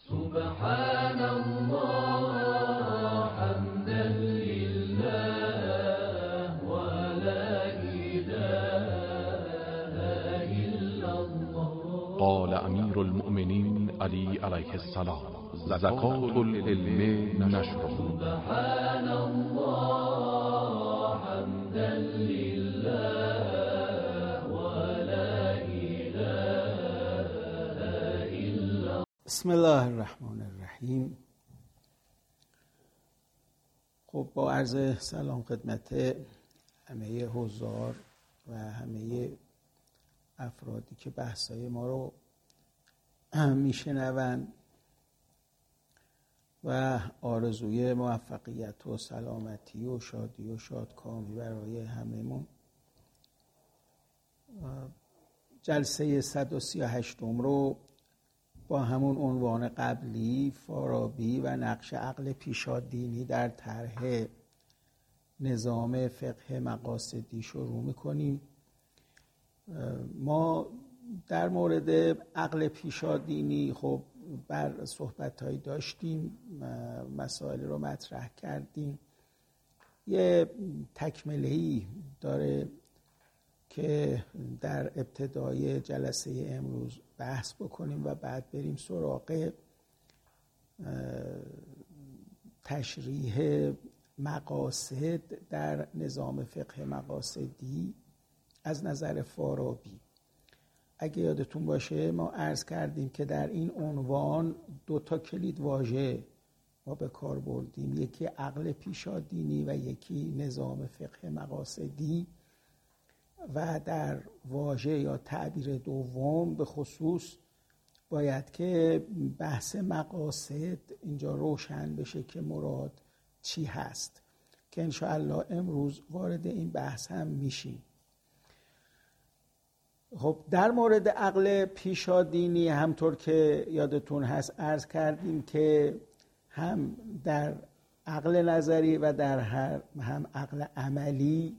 سبحان الله حمدا لله ولا إله إلا الله. قال امیر المؤمنین علی علیه السلام: زکات العلم نشره. سبحان الله حمدا لله ولا إله إلا. بسم الله الرحمن الرحیم. خب با عرض سلام خدمت همه حضار و همه افرادی که بحثای ما رو میشنوند و آرزوی موفقیت و سلامتی و شادی و شادکامی برای هممون. جلسه 138 رو با همون عنوان قبلی، فارابی و نقش عقل پیشادینی در طرح نظام فقه مقاصدی شروع میکنیم. ما در مورد عقل پیشادینی خب بر صحبت‌هایی داشتیم، مسائل رو مطرح کردیم. یه تکمله‌ای داره که در ابتدای جلسه امروز بحث بکنیم و بعد بریم سراغ تشریح مقاصد در نظام فقه مقاصدی از نظر فارابی. اگه یادتون باشه ما عرض کردیم که در این عنوان 2 کلید واژه ما به کار بردیم، یکی عقل پیشادینی و یکی نظام فقه مقاصدی. و در واژه یا تعبیر دوم به خصوص باید که بحث مقاصد اینجا روشن بشه که مراد چی هست، که انشاءالله امروز وارد این بحث هم میشیم. خب در مورد عقل پیشادینی همطور که یادتون هست عرض کردیم که هم در عقل نظری و در هم عقل عملی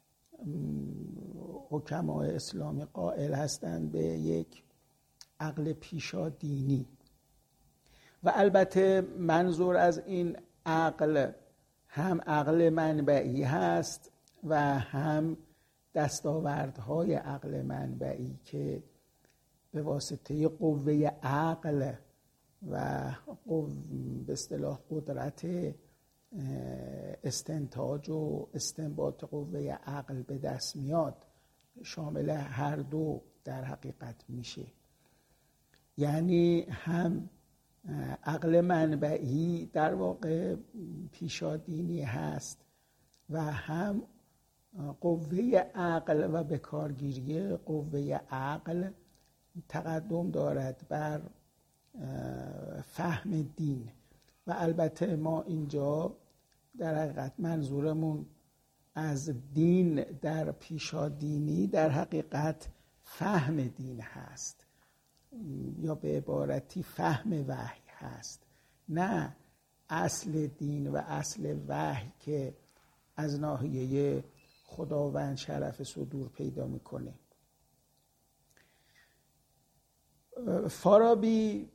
حکمای اسلامی قائل هستند به یک عقل پیشادینی. و البته منظور از این عقل هم عقل منبعی هست و هم دستاوردهای عقل منبعی که به واسطه قوه عقل و به اصطلاح قدرت استنتاج و استنباط قوه عقل به دست میاد، شامل هر دو در حقیقت میشه. یعنی هم عقل منبعی در واقع پیشادینی هست و هم قوه عقل و بکارگیری قوه عقل تقدم دارد بر فهم دین. و البته ما اینجا در حقیقت منظورمون از دین در پیشادینی در حقیقت فهم دین هست، یا به عبارتی فهم وحی هست، نه اصل دین و اصل وحی که از ناحیه خداوند شرف صدور پیدا میکنه. فارابی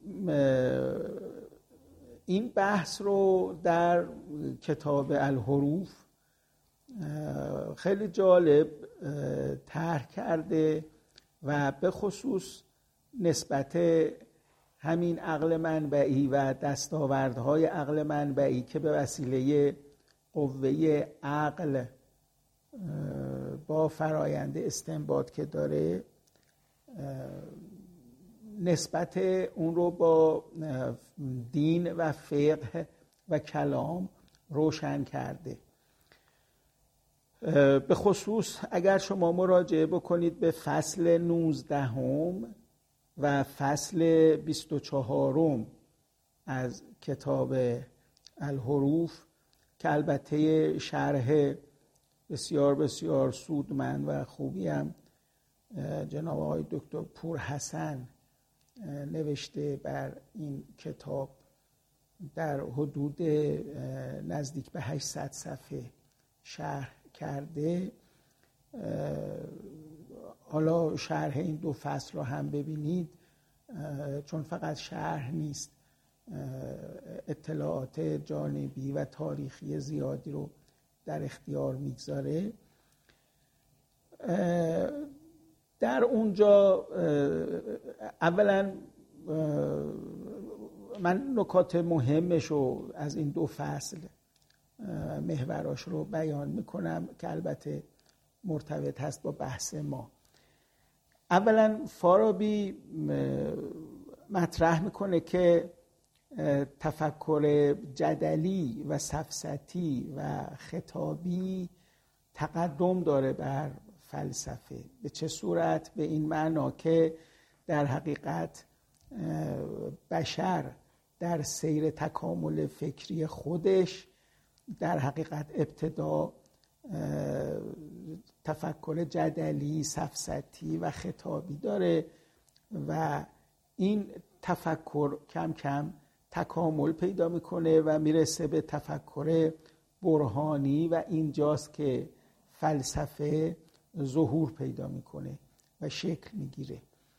این بحث رو در کتاب الحروف خیلی جالب طرح کرده و به خصوص نسبت همین عقل منبعی و دستاوردهای عقل منبعی که به وسیله قوه عقل با فرایند استنباط که داره، نسبت اون رو با دین و فقه و کلام روشن کرده. به خصوص اگر شما مراجعه بکنید به فصل 19 و فصل 24 از کتاب الحروف که البته شرح بسیار بسیار سودمند و خوبی هم جناب آقای دکتر پورحسن نوشته بر این کتاب، در حدود نزدیک به 800 صفحه شرح کرده. حالا شرح این 2 فصل رو هم ببینید، چون فقط شرح نیست، اطلاعات جانبی و تاریخی زیادی رو در اختیار میگذاره. در اونجا اولا من نکات مهمش رو از این دو فصل محوراش رو بیان میکنم که البته مرتبط هست با بحث ما. اولا فارابی مطرح میکنه که تفکر جدلی و سفسطی و خطابی تقدم داره بر فلسفه. به چه صورت؟ به این معنا که در حقیقت بشر در سیر تکامل فکری خودش در حقیقت ابتدا تفکر جدلی، سفسطی و خطابی داره و این تفکر کم کم تکامل پیدا میکنه و میرسه به تفکر برهانی و اینجاست که فلسفه ظهور پیدا میکنه و شکل میگیره.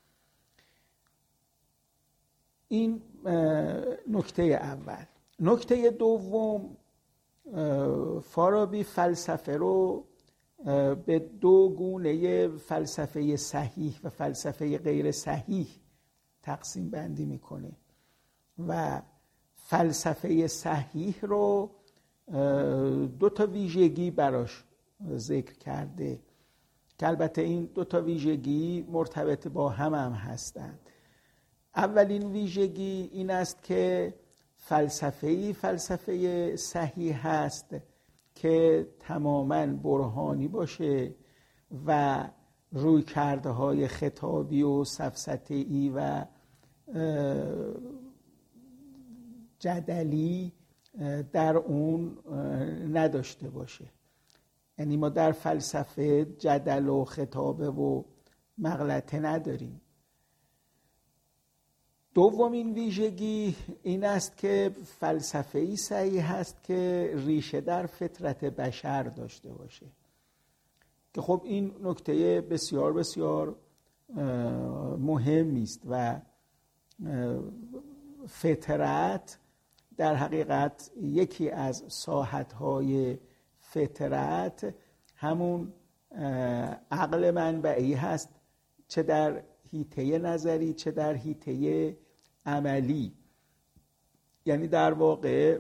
این نکته اول. نکته دوم، فارابی فلسفه رو به دو گونه فلسفه صحیح و فلسفه غیر صحیح تقسیم بندی میکنه و فلسفه صحیح رو دو تا ویژگی براش ذکر کرده که البته این دو تا ویژگی مرتبط با هم هستند. اولین ویژگی این است که فلسفه صحیح هست که تماماً برهانی باشه و رویکردهای خطابی و سفسطه‌ای و جدلی در اون نداشته باشه. یعنی ما در فلسفه جدل و خطابه و مغلطه نداریم. دومین ویژگی این است که فلسفه‌ای صحیح هست که ریشه در فطرت بشر داشته باشه، که خب این نکته بسیار بسیار مهمی است و فطرت در حقیقت یکی از ساحت‌های فطرت همون عقل منبعی هست، چه در حیطه نظری چه در حیطه عملی. یعنی در واقع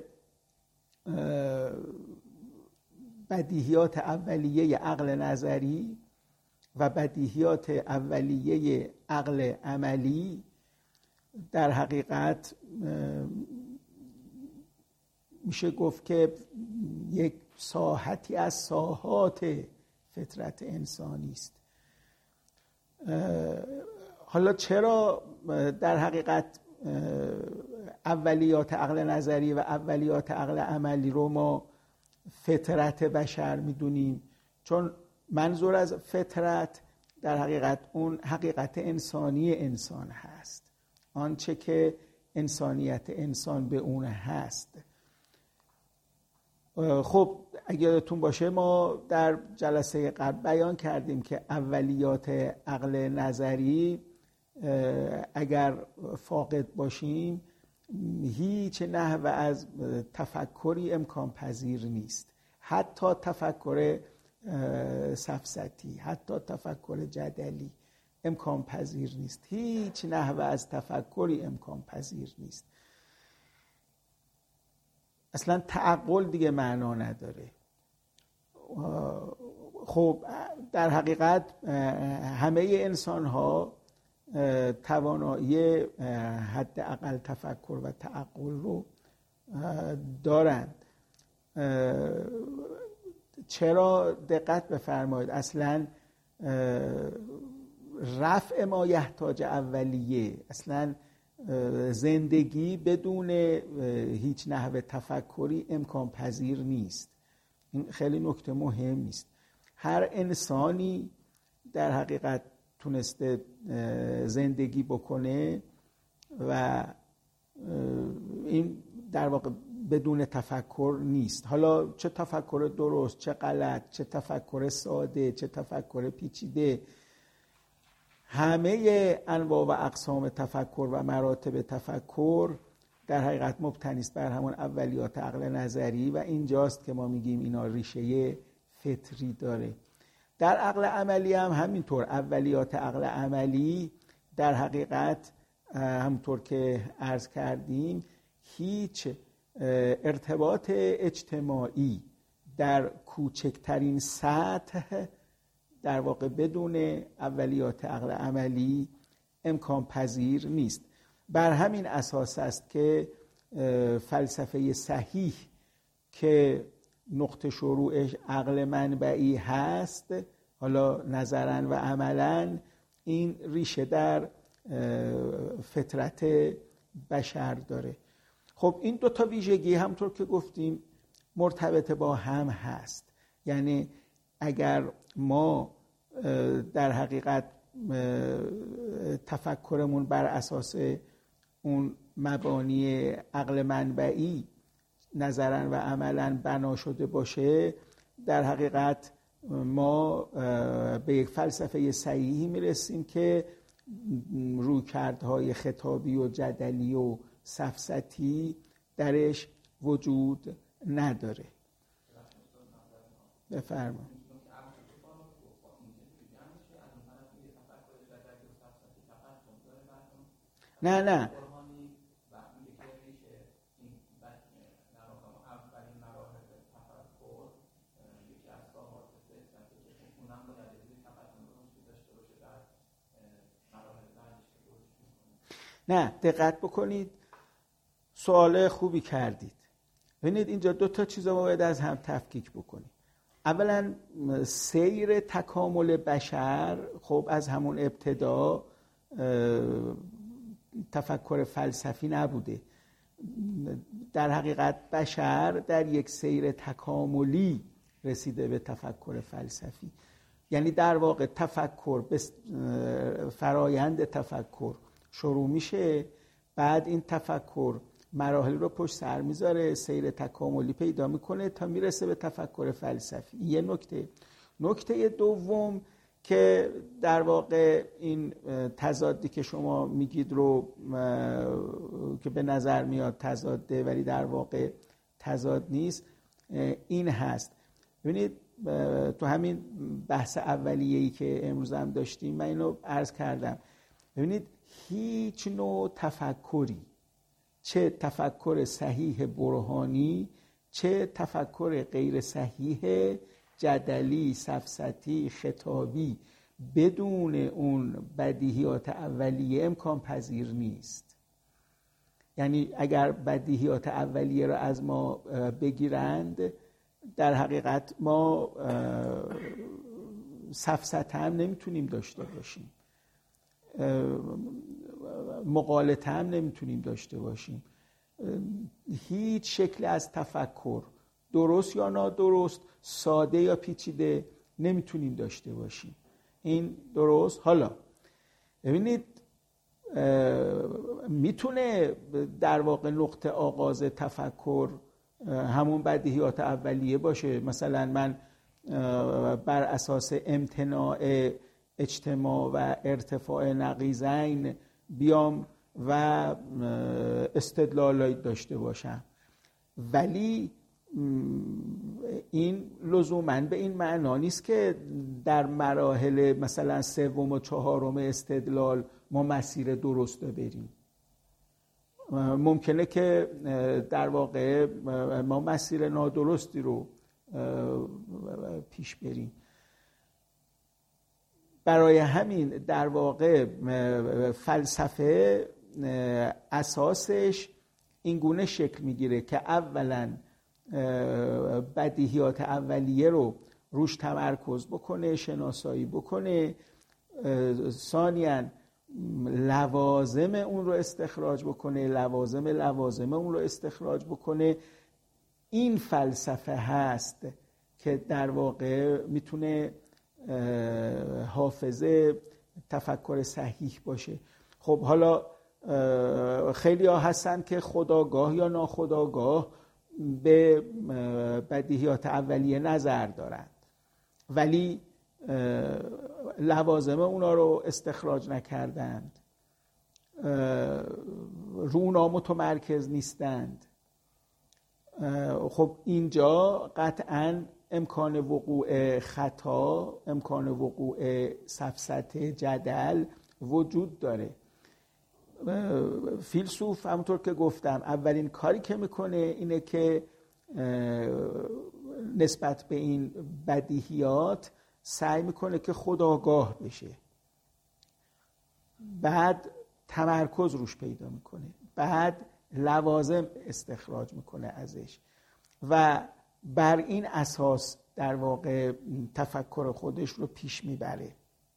بدیهیات اولیه عقل نظری و بدیهیات اولیه عقل عملی در حقیقت میشه گفت که یک ساحتی از ساحات فطرت انسانی است. حالا چرا در حقیقت اولیات عقل نظری و اولیات عقل عملی رو ما فطرت بشر میدونیم؟ چون منظور از فطرت در حقیقت اون حقیقت انسانی انسان هست، آنچه که انسانیت انسان به اون هست. خب اگه یادتون باشه ما در جلسه قبل بیان کردیم که اولیات عقل نظری اگر فاقد باشیم هیچ نحو از تفکری امکان پذیر نیست، حتی تفکر سفسطی، حتی تفکر جدلی امکان پذیر نیست، هیچ نحو از تفکری امکان پذیر نیست. اصلا تعقل دیگه معنا نداره. خب در حقیقت همه انسان ها توانایی حداقل تفکر و تعقل رو دارند. چرا؟ دقت بفرمایید، اصلا رفع ما یحتاج اولیه، اصلا زندگی بدون هیچ نحو تفکری امکان پذیر نیست. این خیلی نکته مهمی است. هر انسانی در حقیقت تونسته زندگی بکنه و این در واقع بدون تفکر نیست. حالا چه تفکر درست، چه غلط، چه تفکر ساده، چه تفکر پیچیده، همه انواع و اقسام تفکر و مراتب تفکر در حقیقت مبتنی است بر همون اولیات عقل نظری و اینجاست که ما میگیم اینا ریشه فطری داره. در عقل عملی هم همینطور، اولیات عقل عملی در حقیقت همونطور که عرض کردیم هیچ ارتباط اجتماعی در کوچکترین سطح در واقع بدون اولیات عقل عملی امکان پذیر نیست. بر همین اساس است که فلسفه صحیح که نقطه شروعش عقل منبعی هست، حالا نظرا و عملا این ریشه در فطرت بشر داره. خب این دو تا ویژگی همطور که گفتیم مرتبط با هم هست. یعنی اگر ما در حقیقت تفکرمون بر اساس اون مبانی عقل منبعی نظرا و عملا بنا شده باشه، در حقیقت ما به یک فلسفه صحیحی میرسیم که رویکردهای خطابی و جدلی و سفسطی درش وجود نداره. بفرمایید. نه نه دقت بکنید، سوال خوبی کردید. ببینید اینجا دو تا چیز ما باید از هم تفکیک بکنیم. اولا سیر تکامل بشر خب از همون ابتدا تفکر فلسفی نبوده. در حقیقت بشر در یک سیر تکاملی رسیده به تفکر فلسفی. یعنی در واقع تفکر فرایند تفکر شروع میشه، بعد این تفکر مراحل رو پشت سر میذاره، سیر تکاملی پیدا میکنه تا میرسه به تفکر فلسفی. یه نکته دوم که در واقع این تضادی که شما میگید رو که به نظر میاد تضاده ولی در واقع تضاد نیست، این هست. ببینید تو همین بحث اولیه‌ای که امروز هم داشتیم من اینو عرض کردم. ببینید هیچ نوع تفکری، چه تفکر صحیح برهانی چه تفکر غیر صحیح جدلی، سفسطی، خطابی، بدون اون بدیهیات اولیه امکان پذیر نیست. یعنی اگر بدیهیات اولیه را از ما بگیرند، در حقیقت ما سفسطه هم نمیتونیم داشته باشیم، مغالطه هم نمیتونیم داشته باشیم، هیچ شکل از تفکر درست یا نادرست، ساده یا پیچیده نمیتونیم داشته باشیم. این درست. حالا ببینید میتونه در واقع نقطه آغاز تفکر همون بدیهیات اولیه باشه. مثلا من بر اساس امتناع اجتماع و ارتفاع نقیضین بیام و استدلالی داشته باشم، ولی این لزوماً به این معنا نیست که در مراحل مثلا سوم و چهارم استدلال ما مسیر درست رو بریم. ممکنه که در واقع ما مسیر نادرستی رو پیش بریم. برای همین در واقع فلسفه اساسش این گونه شکل میگیره که اولا بدیهیات اولیه رو روش تمرکز بکنه، شناسایی بکنه، ثانیاً لوازم اون رو استخراج بکنه، لوازم اون رو استخراج بکنه. این فلسفه هست که در واقع میتونه حافظه تفکر صحیح باشه. خب حالا خیلی ها هستن که خودآگاه یا ناخودآگاه به بدیهیات اولیه نظر دارند ولی لوازم اونا رو استخراج نکردند. رونا متمرکز نیستند، خب اینجا قطعاً امکان وقوع خطا، امکان وقوع سفسطه، جدل وجود داره. فیلسوف همونطور که گفتم اولین کاری که میکنه اینه که نسبت به این بدیهیات سعی میکنه که خودآگاه بشه، بعد تمرکز روش پیدا میکنه، بعد لوازم استخراج میکنه ازش و بر این اساس در واقع تفکر خودش رو پیش میبره.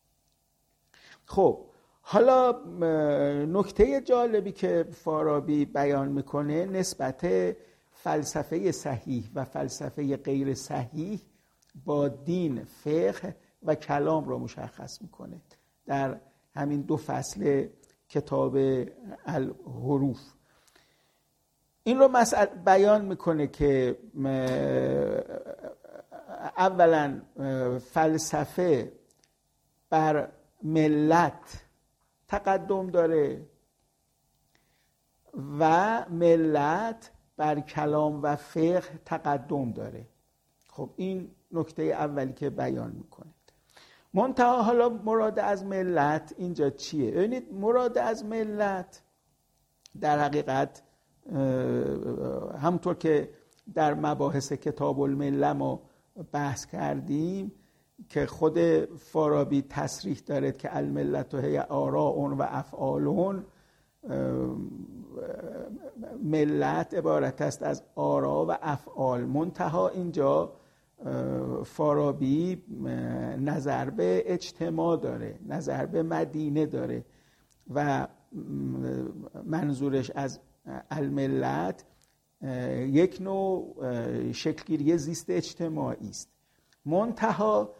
خب حالا نکته جالبی که فارابی بیان میکنه نسبت فلسفه صحیح و فلسفه غیر صحیح با دین، فقه و کلام رو مشخص میکنه در همین 2 فصل کتاب الحروف. این رو بیان میکنه که اولا فلسفه بر ملت تقدم داره و ملت بر کلام و فقه تقدم داره. خب این نکته اولی که بیان میکنه. منتها حالا مراد از ملت اینجا چیه؟ ببینید مراد از ملت در حقیقت همونطور که در مباحث کتاب الملل ما بحث کردیم که خود فارابی تصریح داره که الملت هی آراء و افعال، ملت عبارت است از آرا و افعال. منتها اینجا فارابی نظر به اجتماع داره، نظر به مدینه داره و منظورش از الملت یک نوع شکلگیری زیست اجتماعی است. منتها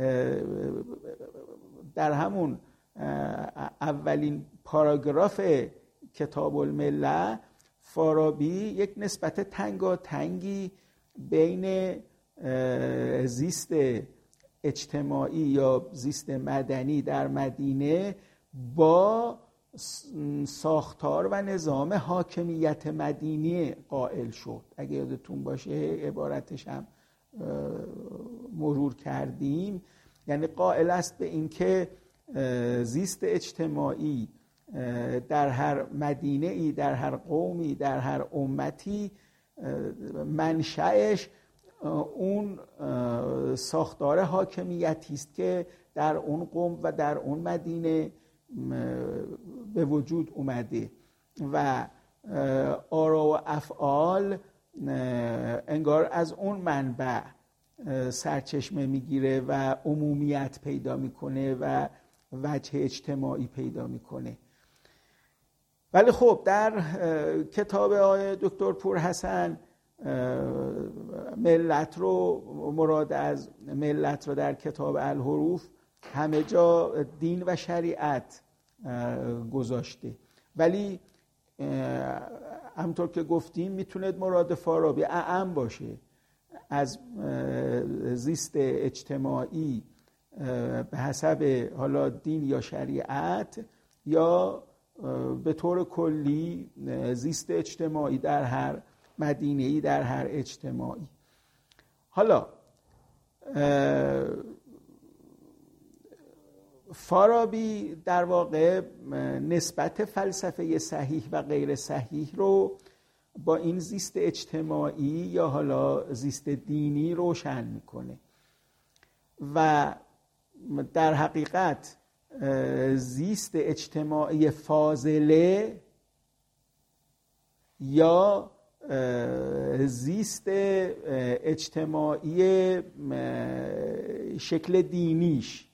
در همون اولین پاراگراف کتاب الملل فارابی یک نسبت تنگاتنگی بین زیست اجتماعی یا زیست مدنی در مدینه با ساختار و نظام حاکمیت مدینی قائل شد. اگه یادتون باشه عبارتش هم مرور کردیم، یعنی قائل است به این که زیست اجتماعی در هر مدینه‌ای، در هر قومی، در هر امتی منشأش اون ساختار حاکمیتی است که در اون قوم و در اون مدینه به وجود اومده و آرا و افعال انگار از اون منبع سرچشمه میگیره و عمومیت پیدا میکنه و وجه اجتماعی پیدا میکنه. ولی خب در کتاب آقای دکتر پورحسن ملت رو، مراد از ملت رو در کتاب الحروف همه جا دین و شریعت گذاشته، ولی همطور که گفتیم میتونه مراد فارابی اعم باشه، از زیست اجتماعی به حسب حالا دین یا شریعت یا به طور کلی زیست اجتماعی در هر مدینه‌ای، در هر اجتماعی. حالا فارابی در واقع نسبت فلسفه صحیح و غیر صحیح رو با این زیست اجتماعی یا حالا زیست دینی روشن میکنه و در حقیقت زیست اجتماعی فاضله یا زیست اجتماعی شکل دینیش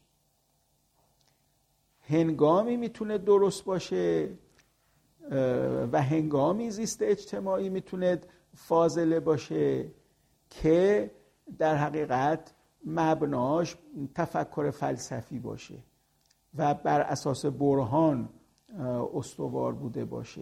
هنگامی میتونه درست باشه و هنگامی زیست اجتماعی میتونه فاضله باشه که در حقیقت مبناش تفکر فلسفی باشه و بر اساس برهان استوار بوده باشه.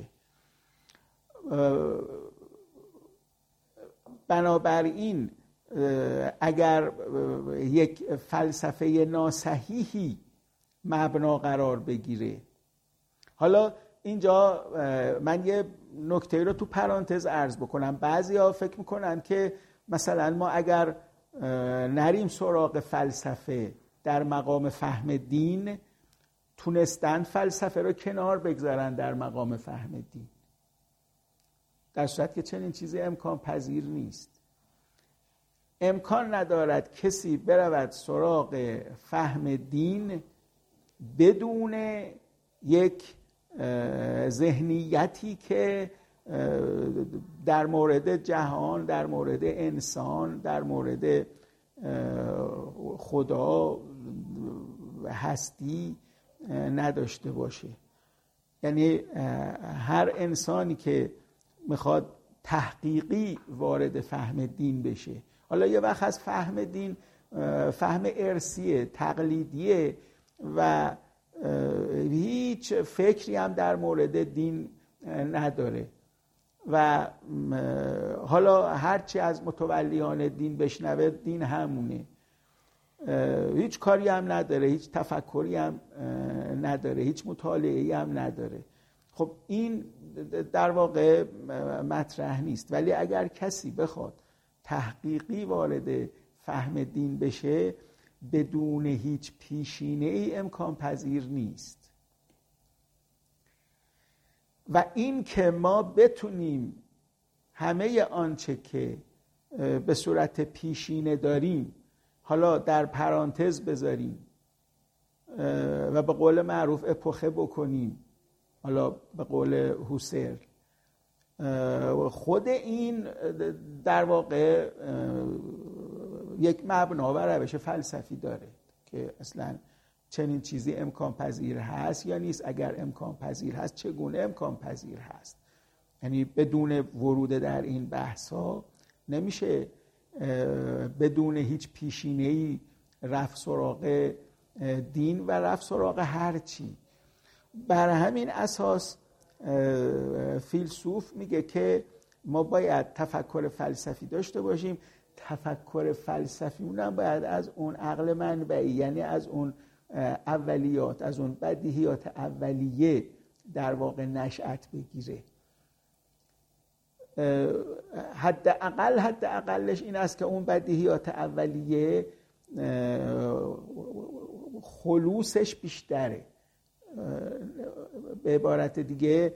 بنابراین اگر یک فلسفه ناصحیحی مبنا قرار بگیره، حالا اینجا من یه نکته رو تو پرانتز عرض بکنم. بعضیا فکر میکنن که مثلا ما اگر نریم سراغ فلسفه در مقام فهم دین، تونستن فلسفه رو کنار بگذارن در مقام فهم دین، در صورت که چنین چیزی امکان پذیر نیست. امکان ندارد کسی برود سراغ فهم دین بدون یک ذهنیتی که در مورد جهان، در مورد انسان، در مورد خدا و هستی نداشته باشه. یعنی هر انسانی که میخواد تحقیقی وارد فهم دین بشه، حالا یه وقت از فهم دین فهم ارثیه، تقلیدیه و هیچ فکری هم در مورد دین نداره و حالا هرچی از متولیان دین بشنوه دین همونه، هیچ کاری هم نداره، هیچ تفکری هم نداره، هیچ مطالعه‌ای هم نداره. خب این در واقع مطرح نیست. ولی اگر کسی بخواد تحقیقی وارد فهم دین بشه، بدون هیچ پیشینه‌ای امکان پذیر نیست. و این که ما بتونیم همه آنچه که به صورت پیشینه داریم حالا در پرانتز بذاریم و به قول معروف اپوخه بکنیم، حالا به قول هوسرل، خود این در واقع یک مبنا و روش فلسفی داره که اصلا چنین چیزی امکان پذیر هست یا نیست. اگر امکان پذیر هست چگونه امکان پذیر هست؟ یعنی بدون ورود در این بحث ها نمیشه بدون هیچ پیشینه‌ای رفت سراغ دین و رفت سراغ هر چی. بر همین اساس فیلسوف میگه که ما باید تفکر فلسفی داشته باشیم. تفکر فلسفی اونم باید از اون عقل منبعی، یعنی از اون اولیات، از اون بدیهیات اولیه در واقع نشأت بگیره. حداقلش این است که اون بدیهیات اولیه خلوصش بیشتره. به عبارت دیگه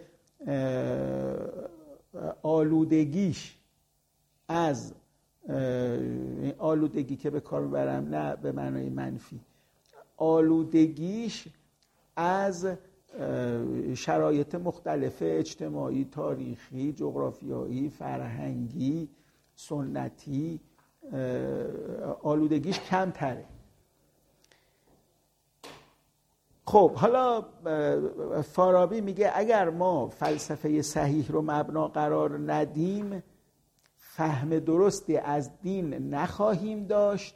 آلودگیش از آلودگی که به کار میبرم نه به معنای منفی، آلودگیش از شرایط مختلف اجتماعی، تاریخی، جغرافیایی، فرهنگی، سنتی، آلودگیش کمتره. خب حالا فارابی میگه اگر ما فلسفه صحیح رو مبنا قرار ندیم، فهم درستی از دین نخواهیم داشت،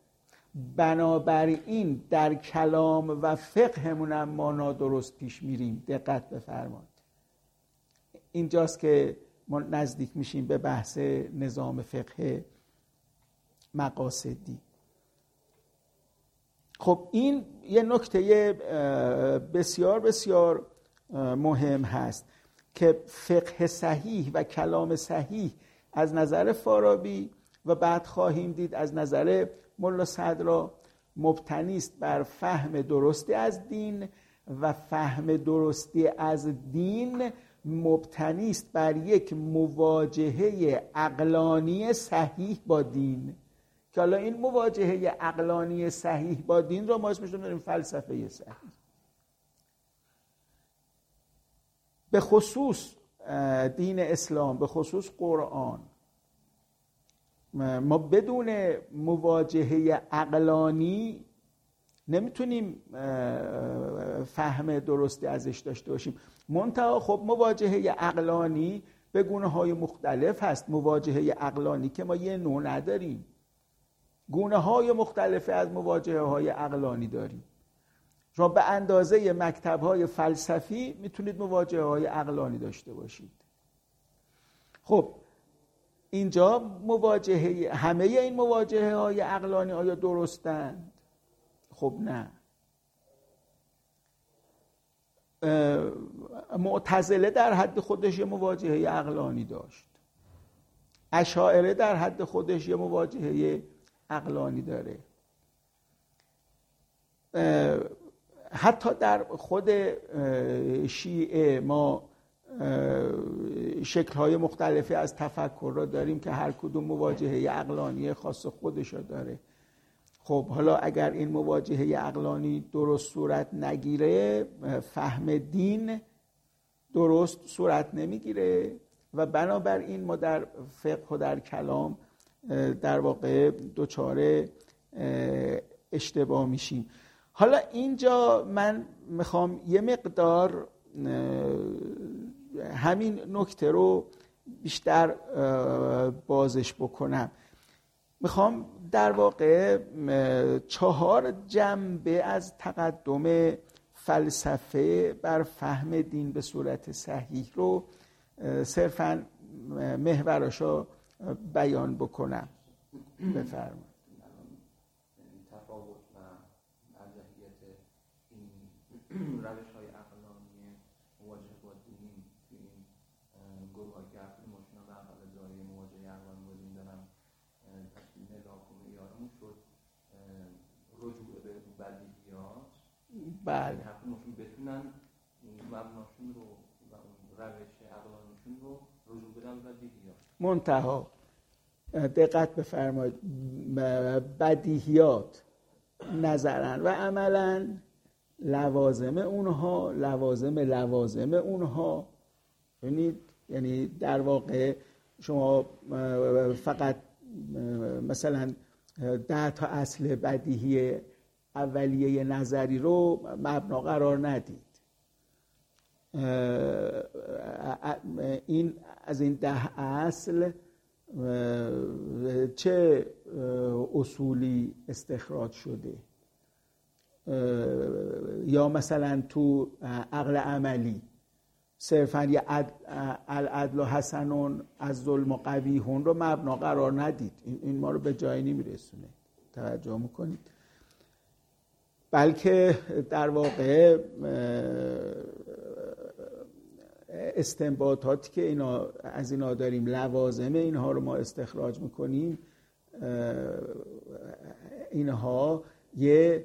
بنابراین در کلام و فقهمون هم ما نادرست پیش میریم. دقت بفرمایید، اینجاست که ما نزدیک میشیم به بحث نظام فقه مقاصدی. خب این یه نکته بسیار بسیار مهم هست که فقه صحیح و کلام صحیح از نظر فارابی و بعد خواهیم دید از نظر ملا صدرا مبتنی است بر فهم درستی از دین و فهم درستی از دین مبتنی است بر یک مواجهه عقلانی صحیح با دین، که حالا این مواجهه عقلانی صحیح با دین رو ما اسمش رو داریم فلسفه صحیح. به خصوص دین اسلام، به خصوص قرآن، ما بدون مواجهه عقلانی نمیتونیم فهم درستی ازش داشته باشیم. منتها خب مواجهه عقلانی به گونه‌های مختلف هست. مواجهه عقلانی که ما یه نوع نداریم، گونه‌های مختلفی از مواجهه‌های عقلانی داریم. شما به اندازه مکتب‌های فلسفی میتونید مواجهه‌های عقلانی داشته باشید. خب اینجا مواجهه، همه این مواجهه‌های عقلانی آیا درستند؟ خب نه. معتزله در حد خودش یه مواجهه عقلانی داشت، اشاعره در حد خودش یه مواجهه عقلانی داره، حتی در خود شیعه ما شکل‌های مختلفی از تفکر را داریم که هر کدوم مواجهه عقلانی خاص خودش را داره. خب حالا اگر این مواجهه عقلانی درست صورت نگیره، فهم دین درست صورت نمیگیره و بنابراین ما در فقه و در کلام در واقع دچار اشتباه میشیم. حالا اینجا من میخوام یه مقدار همین نکته رو بیشتر بازش بکنم. میخوام در واقع 4 جنبه از تقدم فلسفه بر فهم دین به صورت صحیح رو صرفاً محوراشو بیان بکنم. بفرمایید. تفاوت و ارجحیت این روش‌های عقلانی مواجهه با دین که این گروه‌ها که ماشینا به عقل داری مواجهه عقلانی بودیم دارن ملاک و معیارمون شد رجوع به بدیهیات. بله. حقیقتشون بتونن مبناشون رو و اون روش عقلانیشون رو رجوع بدن به بدیهیات. منتها دقت بفرمایید، بدیهیات نظرن و عملا لوازم اونها ببینید، یعنی در واقع شما فقط مثلا 10 تا اصل بدیهی اولیه نظری رو مبنا قرار ندید. این از این 10 اصل چه اصولی استخراج شده؟ یا مثلا تو عقل عملی صرفا یه العدل حسنون از ظلم و قبیحون رو مبنا قرار ندید. این ما رو به جایی نمیرسونه، توجه میکنید؟ بلکه در واقع استنباطاتی که از اینا داریم، لوازم اینها رو ما استخراج میکنیم، اینها یه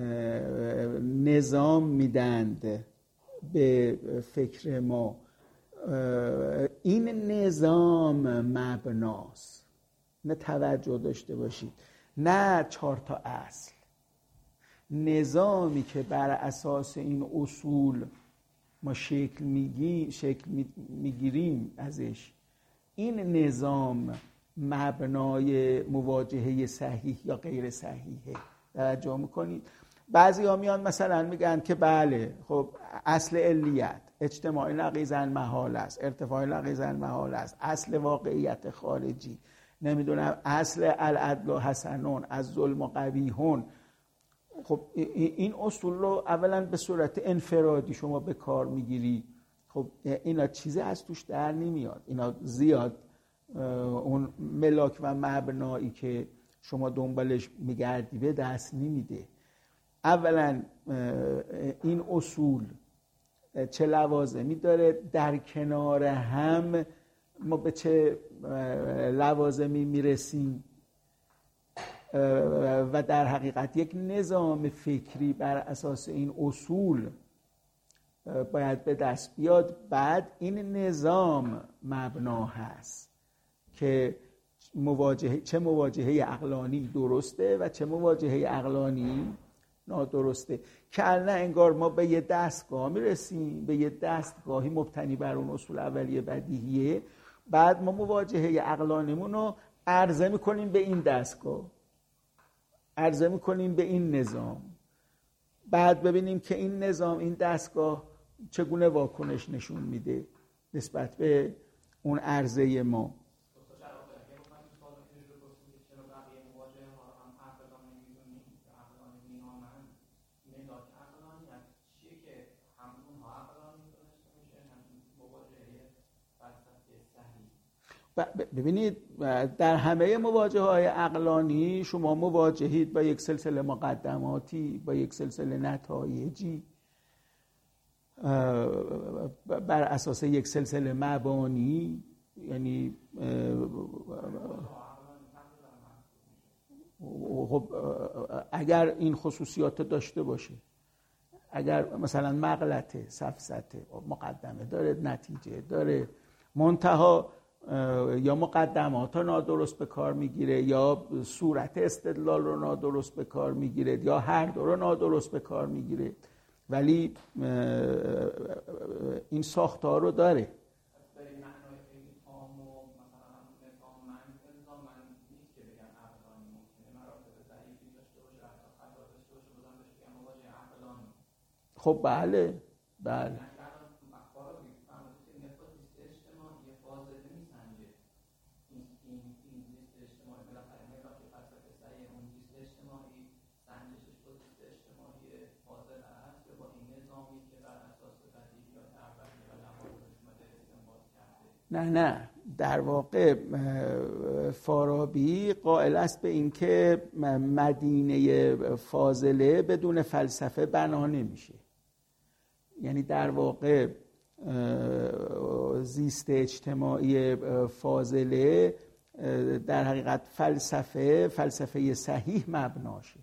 نظام میدند به فکر ما. این نظام مبناست، نه توجه داشته باشید، نه 4 تا اصل. نظامی که بر اساس این اصول ما شکل میگیریم ازش، این نظام مبنای مواجهه صحیح یا غیر صحیحه. توجه میکنید؟ بعضی ها میان مثلا میگن که بله خب اصل علیت اجتماعی نقیضاً محال است، ارتفاعی نقیضاً محال است، اصل واقعیت خارجی، نمیدونم اصل العدل و حسنون از ظلم و قبیحون. خب این اصول رو اولا به صورت انفرادی شما به کار میگیری، خب اینا چیزی از توش در نمیاد، اینا زیاد اون ملاک و مبنایی که شما دنبالش میگردی به دست نمیده. اولا این اصول چه لوازمی داره، در کنار هم ما به چه لوازمی میرسیم و در حقیقت یک نظام فکری بر اساس این اصول باید به دست بیاد. بعد این نظام مبنا هست که چه مواجهه عقلانی درسته و چه مواجهه عقلانی نادرسته. که الان انگار ما به یه دستگاه میرسیم، به یه دستگاهی مبتنی بر اون اصول اولیه بدیهیه، بعد ما مواجهه عقلانیمون رو عرضه میکنیم به این دستگاه، عرضه میکنیم به این نظام، بعد ببینیم که این نظام، این دستگاه چگونه واکنش نشون میده نسبت به اون عرضه ما. ببینید در همه مواجهه‌های عقلانی شما مواجهید با یک سلسله مقدماتی، با یک سلسله نتایجی. بر اساس یک سلسله مبانی، یعنی خب اگر این خصوصیات داشته باشه، اگر مثلا مغلطه، سفسطه، مقدمه داره، نتیجه داره، منتها یا مقدمات رو نادرست به کار میگیره یا صورت استدلال رو نادرست به کار میگیره یا هر دو رو نادرست به کار میگیره، ولی این ساختار رو داره. خب بله بله نه در واقع فارابی قائل است به این که مدینه فاضله بدون فلسفه بنا نمیشه. یعنی در واقع زیست اجتماعی فاضله در حقیقت فلسفه صحیح مبناشه،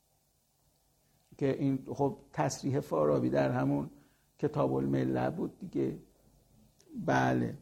که این خب تصریح فارابی در همون کتاب المله بود دیگه. بله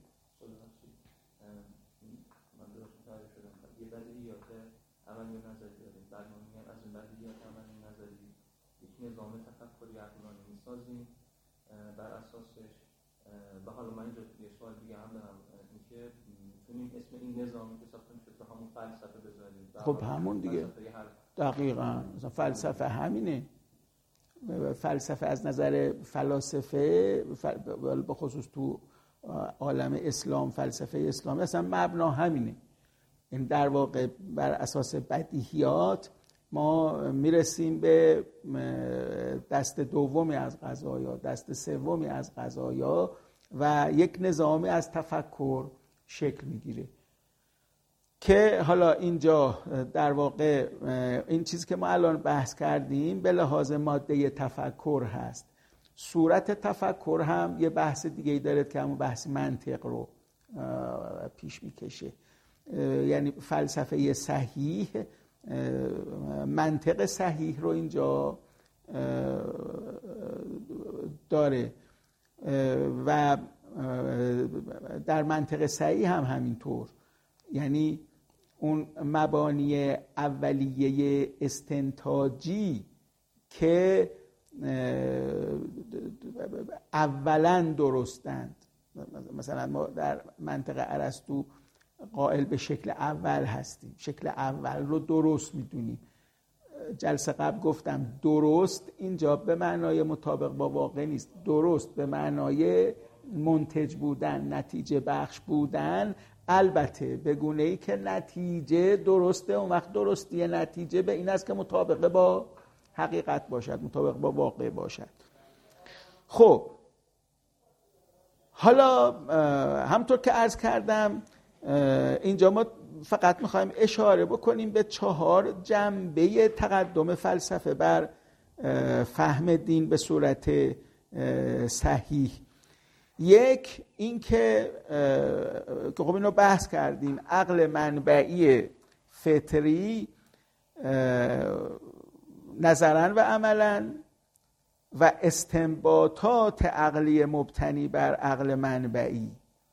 عملی نظری داریم، بعد ما میگیم از این بدیهیات عملی نظری یک نظام تفکری عقلانی میسازیم بر اساسش. و حالا من اینجا یه سوال دیگه هم دارم، اینکه میتونیم اسم این نظامی که ساخته میشه تو همون فلسفه بذاریم. خب همون دیگه دقیقاً مثلا فلسفه همینه. فلسفه از نظر فلاسفه به خصوص تو عالم اسلام، فلسفه اسلامی اصلا مبنا همینه. این در واقع بر اساس بدیهیات ما میرسیم به دست دومی از قضایا، دست سومی از قضایا و یک نظامی از تفکر شکل میگیره که حالا اینجا در واقع این چیزی که ما الان بحث کردیم به لحاظ ماده تفکر هست. صورت تفکر هم یه بحث دیگه‌ای داره که همون بحث منطق رو پیش میکشه. یعنی فلسفه صحیح منطق صحیح رو اینجا داره و در منطق صحیح هم همینطور. یعنی اون مبانی اولیه استنتاجی که اولا درستند، مثلا ما در منطق ارسطو قائل به شکل اول هستیم، شکل اول رو درست میدونیم. جلسه قبل گفتم درست اینجا به معنای مطابق با واقع نیست، درست به معنای منتج بودن، نتیجه بخش بودن، البته به گونه‌ای که نتیجه درسته. اون وقت درستی نتیجه به این است که مطابق با حقیقت باشد، مطابق با واقع باشد. خب حالا همطور که عرض کردم اینجا ما فقط میخوایم اشاره بکنیم به 4 جنبه تقدم فلسفه بر فهم دین به صورت صحیح. یک این که خب اینو بحث کردیم، عقل منبعی فطری نظرا و عملا و استنباطات عقلی مبتنی بر عقل منبعی.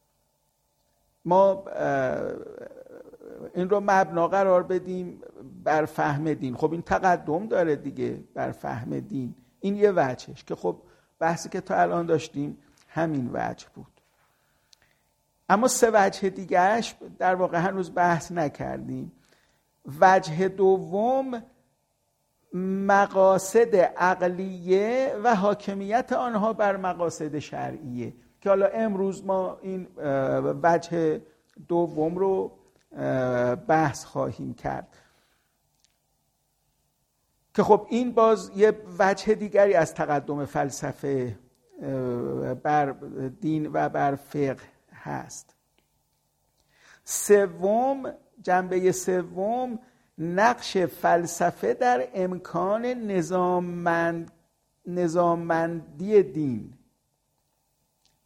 ما این رو مبنا قرار بدیم بر فهم دین. خب این تقدم داره دیگه بر فهم دین. این یه وجهش که خب بحثی که تا الان داشتیم همین وجه بود. اما 3 وجه دیگهش در واقع هنوز بحث نکردیم. وجه دوم مقاصد عقلیه و حاکمیت آنها بر مقاصد شرعیه که حالا امروز ما این وجه دوم رو بحث خواهیم کرد که خب این باز یه وجه دیگری از تقدم فلسفه بر دین و بر فقه هست. جنبه سوم نقش فلسفه در امکان نظاممندی دین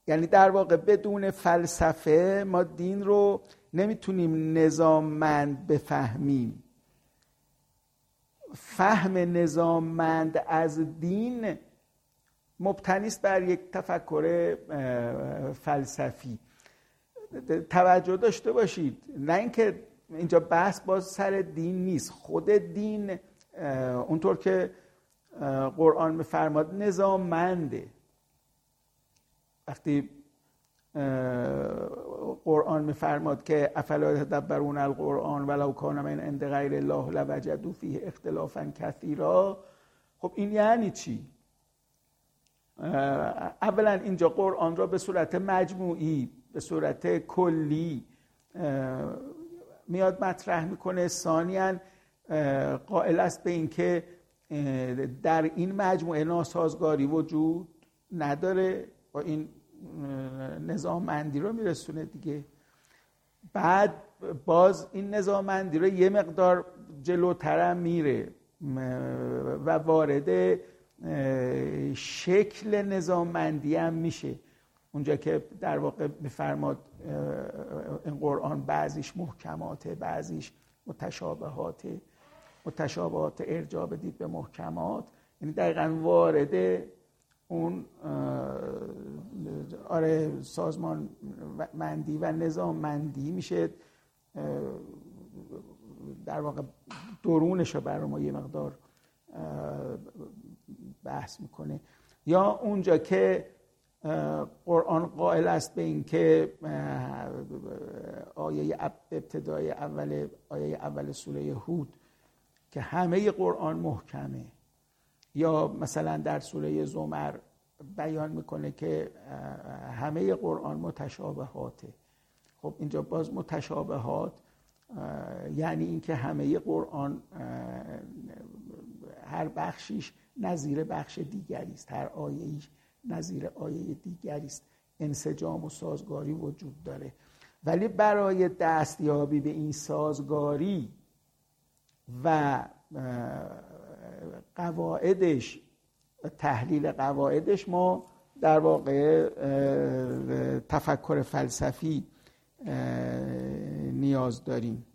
یعنی در واقع بدون فلسفه ما دین رو نمیتونیم نظاممند بفهمیم. فهم نظاممند از دین مبتنی است بر یک تفکر فلسفی. توجه داشته باشید، نه اینکه اینجا بحث باز سر دین نیست. خود دین اونطور که قرآن می‌فرماد نظاممنده. وقتی قرآن می‌فرماد که افلا یتدبرون القرآن ولو کان من عند غیر الله لوجدوا فیه اختلافا کثیرا، خب این یعنی چی؟ اولا اینجا قرآن را به صورت مجموعی، به صورت کلی میاد مطرح میکنه. ثانیاً قائل است به این که در این مجموعه ناسازگاری وجود نداره و این نظاممندی رو میرسونه دیگه. بعد باز این نظاممندی رو یه مقدار جلوترم میره و وارد شکل نظاممندی هم میشه. اونجا که در واقع میفرماد این قرآن بعضیش محکماته، بعضیش متشابهاته، متشابهات ارجاع بدید به محکمات، یعنی دقیقاً وارد اون سازمان مندی و نظام مندی میشه. در واقع درونش رو برای ما یه مقدار بحث میکنه. یا اونجا که قرآن قائل است به این که آیه ابتدای آیه اول سوره هود که همه قرآن محکمه، یا مثلا در سوره زمر بیان میکنه که همه قرآن متشابهاته. خب اینجا باز متشابهات یعنی این که همه قرآن هر بخشیش نظیر بخش دیگری است، هر آیه‌ایش نظیر آیه دیگری است، انسجام و سازگاری وجود داره. ولی برای دستیابی به این سازگاری و قواعدش، تحلیل قواعدش، ما در واقع تفکر فلسفی نیاز داریم.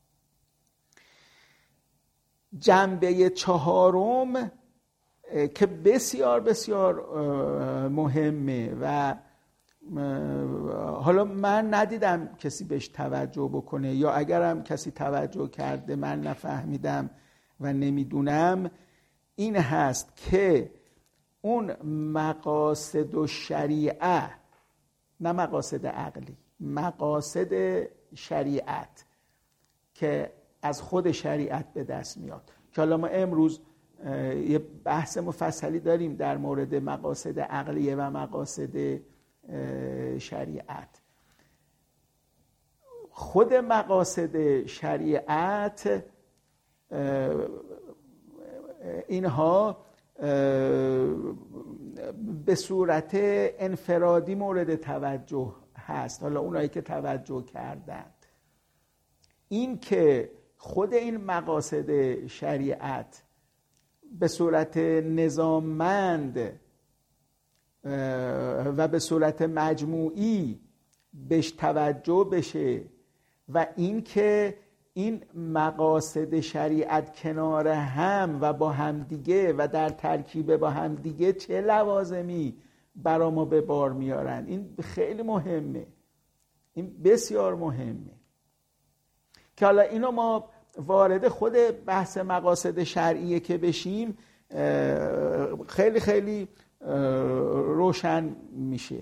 جنبه چهارم که بسیار بسیار مهمه و حالا من ندیدم کسی بهش توجه بکنه، یا اگرم کسی توجه کرده من نفهمیدم و نمیدونم، این هست که اون مقاصد و شریعه، نه مقاصد عقلی، مقاصد شریعت که از خود شریعت به دست میاد، که حالا ما امروز یه بحث مفصلی داریم در مورد مقاصد عقلیه و مقاصد شریعت. خود مقاصد شریعت اینها به صورت انفرادی مورد توجه هست. حالا اونایی که توجه کردند، این که خود این مقاصد شریعت به صورت نظاممند و به صورت مجموعی بهش توجه بشه و این که این مقاصد شریعت کنار هم و با همدیگه و در ترکیب با همدیگه چه لوازمی برای ما به بار میارن، این خیلی مهمه، این بسیار مهمه. که حالا اینو ما وارد خود بحث مقاصد شرعیه که بشیم خیلی خیلی روشن میشه.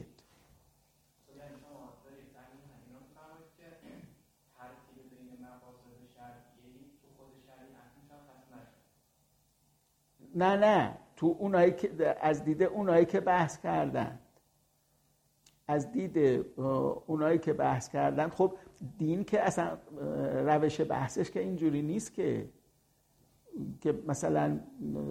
نه تو اونایی که از دید اونایی که بحث کردن، از دید اونایی که بحث کردن، خب دین که اصلا روش بحثش که اینجوری نیست که مثلا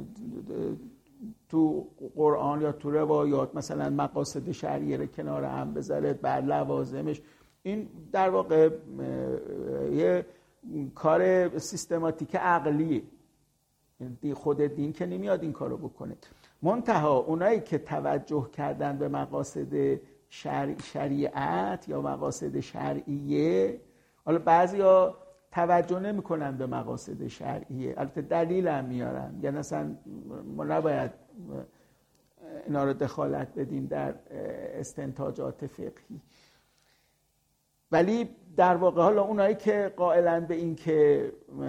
تو قرآن یا تو روایات مثلا مقاصد شرعیه رو کنار هم بذاره بر لوازمش. این در واقع یه کار سیستماتیک عقلیه، خود دین که نمیاد این کارو بکنه. منتها اونایی که توجه کردن به مقاصد شریعت یا مقاصد شرعیه، حالا بعضیا توجه نمی‌کنن به مقاصد شرعیه، البته دلیل هم میارن، یعنی اصلا ما نباید اینا رو دخالت بدیم در استنتاجات فقهی. ولی در واقع حالا اونایی که قائلن به این که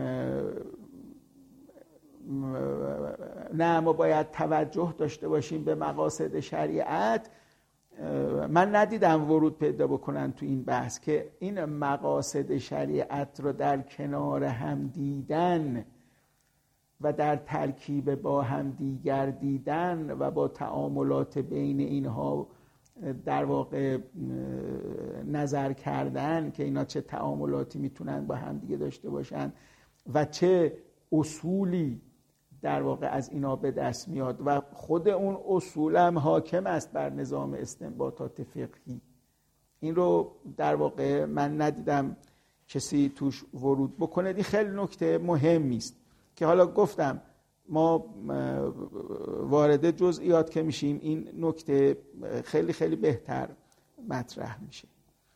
نه ما باید توجه داشته باشیم به مقاصد شریعت، من ندیدم ورود پیدا بکنن تو این بحث که این مقاصد شریعت رو در کنار هم دیدن و در ترکیب با هم دیگر دیدن و با تعاملات بین اینها در واقع نظر کردن که اینا چه تعاملاتی میتونن با هم دیگه داشته باشن و چه اصولی در واقع از اینا به دست میاد و خود اون اصول هم حاکم است بر نظام استنباطات فقهی. این رو در واقع من ندیدم کسی توش ورود بکنه. این خیلی نکته مهمی است که حالا گفتم ما وارد جزئیات که میشیم این نکته خیلی خیلی بهتر مطرح میشه.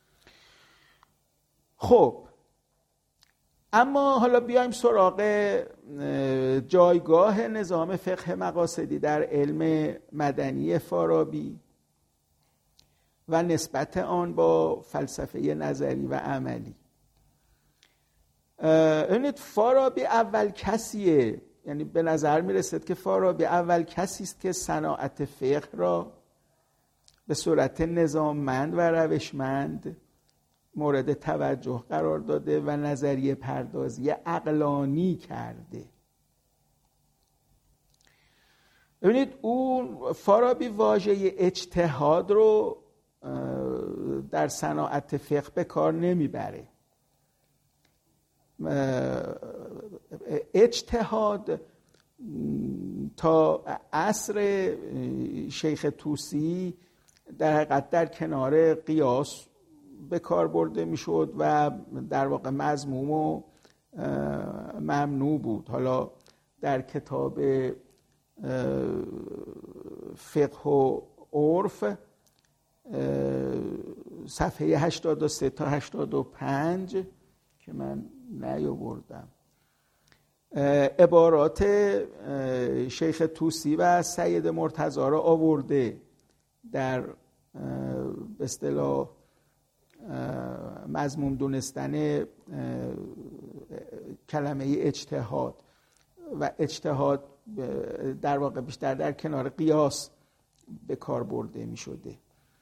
خب اما حالا بیایم سراغ جایگاه نظام فقه مقاصدی در علم مدنی فارابی و نسبت آن با فلسفه نظری و عملی. اینید فارابی اول کسیه، یعنی به نظر میرسد که فارابی اول کسی است که صناعت فقه را به صورت نظاممند و روشمند مورد توجه قرار داده و نظریه پردازی عقلانی کرده. ببینید اون فارابی واژه اجتهاد رو در صناعت فقه به کار نمیبره. اجتهاد تا عصر شیخ طوسی در حقیقت در کنار قیاس به کار برده میشد و در واقع مذموم و ممنوع بود. حالا در کتاب فقه و عرف صفحه 83 تا 85 که من نیاوردم عبارات شیخ طوسی و سید مرتضی را آورده در به اصطلاح مضمون دونستن کلمه اجتهاد و اجتهاد در واقع بیشتر در کنار قیاس به کار برده می شده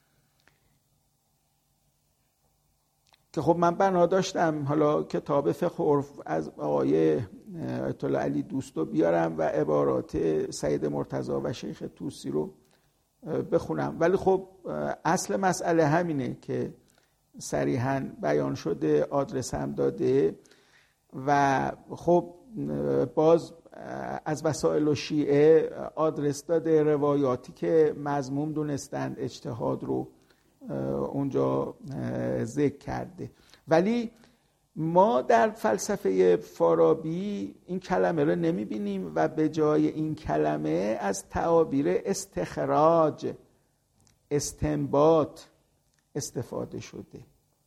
که خب من بنا داشتم حالا کتاب فقه و عرف از آقای آیت الله علی دوستو بیارم و عبارات سید مرتضی و شیخ طوسی رو بخونم، ولی خب اصل مسئله همینه که صریحاً بیان شده، آدرس هم داده و خب باز از وسائل و شیعه آدرس داده روایاتی که مذموم دونستند اجتهاد رو اونجا ذکر کرده. ولی ما در فلسفه فارابی این کلمه رو نمیبینیم و به جای این کلمه از تعابیر استخراج، استنباط استفاده شده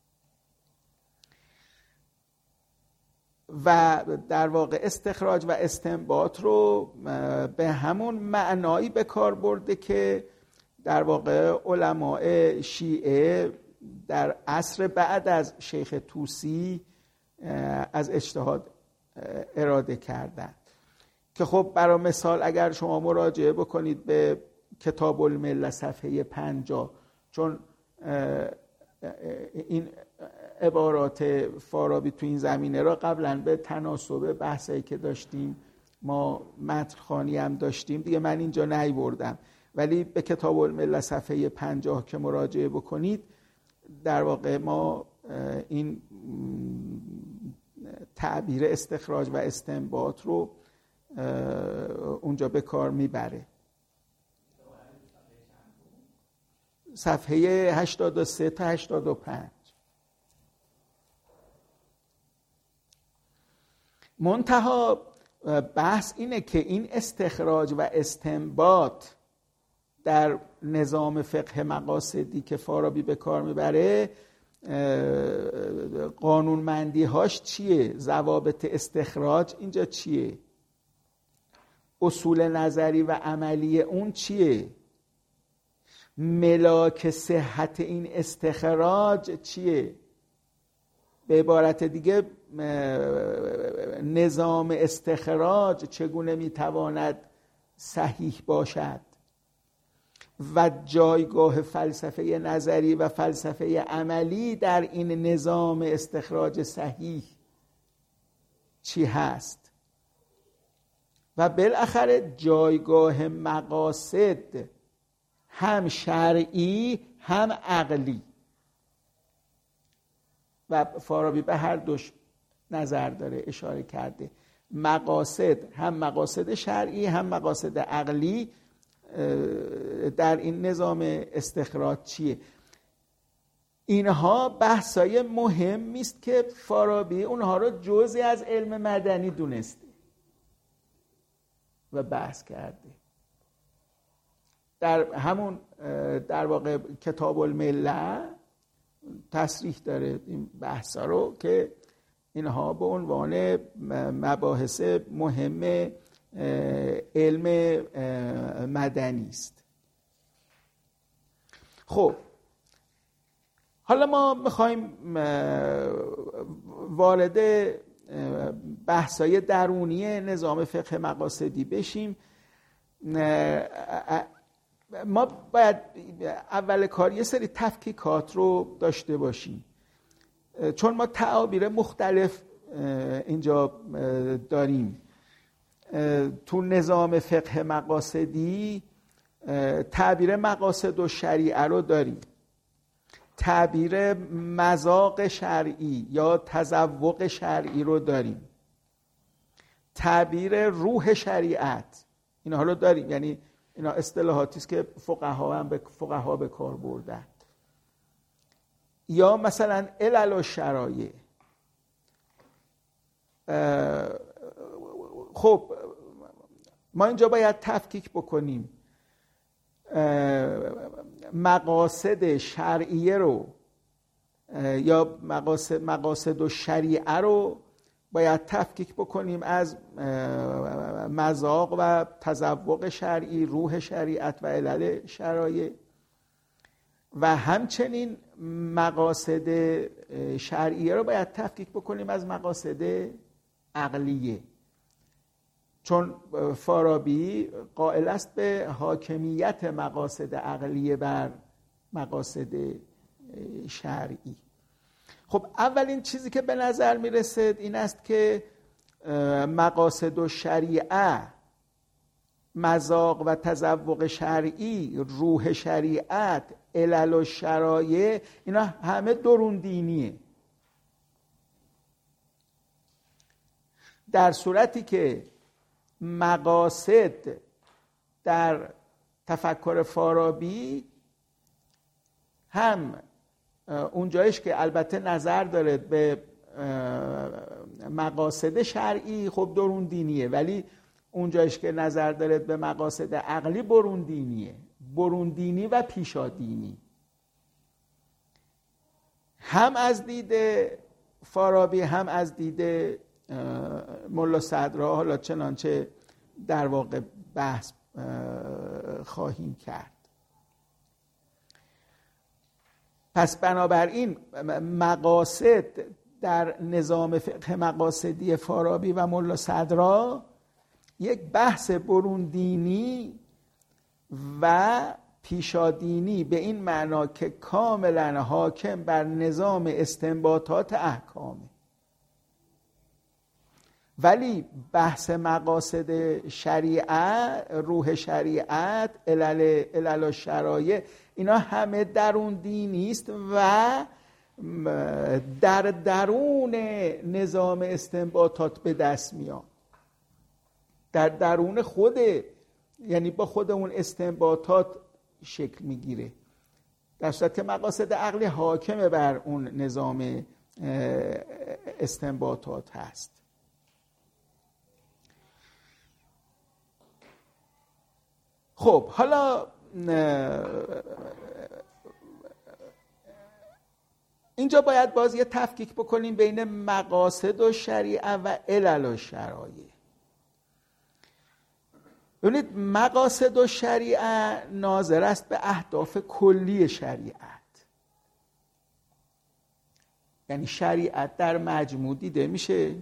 و در واقع استخراج و استنباط رو به همون معنایی به کار برده که در واقع علماء شیعه در عصر بعد از شیخ طوسی از اجتهاد اراده کردند که خب برای مثال اگر شما مراجعه بکنید به کتاب الملل صفحه 50، چون این عبارات فارابی تو این زمینه را قبلا به تناسب بحثایی که داشتیم ما متن‌خوانی هم داشتیم دیگه، من اینجا نیاوردم، ولی به کتاب الملل صفحه 50 که مراجعه بکنید در واقع ما این تعبیر استخراج و استنباط رو اونجا به کار میبره. صفحه 83 تا 85. منتها بحث اینه که این استخراج و استنباط در نظام فقه مقاصدی که فارابی به کار میبره قانونمندی هاش چیه؟ ضوابط استخراج اینجا چیه؟ اصول نظری و عملی اون چیه؟ ملاک صحت این استخراج چیه؟ به عبارت دیگه نظام استخراج چگونه میتواند صحیح باشد و جایگاه فلسفه نظری و فلسفه عملی در این نظام استخراج صحیح چی هست و بالاخره جایگاه مقاصد هم شرعی هم عقلی. و فارابی به هر دوش نظر داره، اشاره کرده. مقاصد هم مقاصد شرعی هم مقاصد عقلی در این نظام استخراج چیه؟ اینها بحثای مهمی است که فارابی اونها رو جزئی از علم مدنی دونسته و بحث کرده. در همون در واقع کتاب المله تصریح داره این بحثا رو که اینها به عنوان مباحث مهم علم مدنی است. خب حالا ما میخوایم وارد بحثای درونی نظام فقه مقاصدی بشیم. ما باید اول کار یه سری تفکیکات رو داشته باشیم، چون ما تعابیر مختلف اینجا داریم. تو نظام فقه مقاصدی تعبیر مقاصد و شریعه رو داریم، تعبیر مذاق شرعی یا تذوق شرعی رو داریم، تعبیر روح شریعت اینها رو داریم. یعنی اینا اصطلاحاتی است که فقها به کار بردن. یا مثلا علل و شرایع. خب ما اینجا باید تفکیک بکنیم مقاصد شرعیه رو یا مقاصد و شریعه رو باید تفکیک بکنیم از مذاق و تذوق شرعی، روح شریعت و علل شرایع. و همچنین مقاصد شرعیه رو باید تفکیک بکنیم از مقاصد عقلیه، چون فارابی قائل است به حاکمیت مقاصد عقلیه بر مقاصد شرعی. خب اولین چیزی که به نظر میرسد این است که مقاصد و شریعه، مذاق و تذوق شرعی، روح شریعت، علل و شرایع، اینا همه درون دینیه. در صورتی که مقاصد در تفکر فارابی هم اونجایش که البته نظر داره به مقاصد شرعی خب درون دینیه، ولی اونجایش که نظر داره به مقاصد عقلی برون دینیه، برون دینی و پیشادینی. هم از دید فارابی هم از دید ملا صدرا، حالا چنانچه در واقع بحث خواهیم کرد. پس بنابراین مقاصد در نظام فقه مقاصدی فارابی و ملا صدرا یک بحث برون دینی و پیشادینی به این معنا که کاملا حاکم بر نظام استنباطات احکامه. ولی بحث مقاصد شریعت، روح شریعت، علل و شرایع، اینا همه درون دینی است و در درون نظام استنباطات به دست میاد، در درون خود، یعنی با خود اون استنباطات شکل میگیره. در صورت مقاصد عقلی حاکم بر اون نظام استنباطات هست. خب حالا اینجا باید باز یه تفکیک بکنیم بین مقاصد و شریعه و علل و شرایع. ببینید مقاصد و شریعه ناظر است به اهداف کلی شریعت، یعنی شریعت در مجموع دیده میشه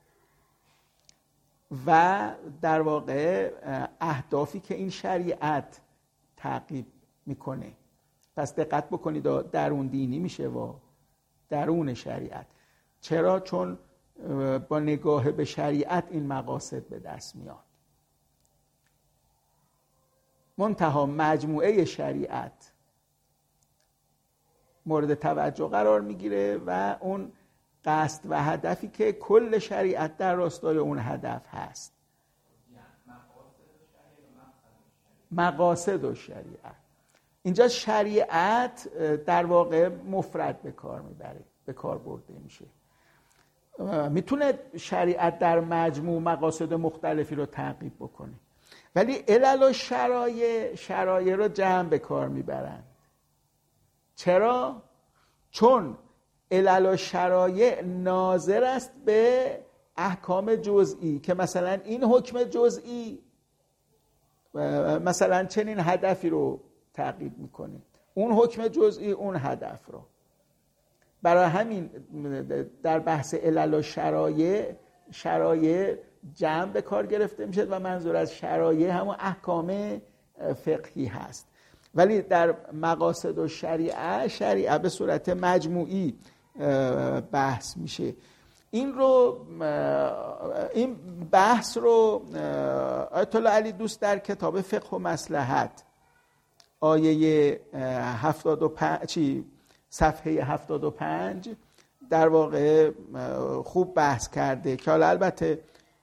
و در واقع اهدافی که این شریعت تعقیب میکنه. پس دقت بکنید درون دینی میشه و درون شریعت. چرا؟ چون با نگاه به شریعت این مقاصد به دست میاد. منتها مجموعه شریعت مورد توجه قرار میگیره و اون قصد و هدفی که کل شریعت در راستای اون هدف هست. مقاصد و شریعت. اینجا شریعت در واقع مفرد به کار میبره، به کار برده میشه. میتونه شریعت در مجموع مقاصد مختلفی رو تعقیب بکنه، ولی علل و شرایع رو جمع به کار میبرند. چرا؟ چون علل و شرایع ناظر است به احکام جزئی که مثلا این حکم جزئی مثلا چنین هدفی رو تعقیب میکنه، اون حکم جزئی اون هدف رو. برای همین در بحث علل و شرایع جمع به کار گرفته میشه و منظور از شرایع همون احکام فقهی هست. ولی در مقاصد و شریعه به صورت مجموعی بحث میشه. این بحث رو آیت الله علی دوست در کتاب فقه و مصلحت آیه 75 صفحه 75 در واقع خوب بحث کرده که حالا البته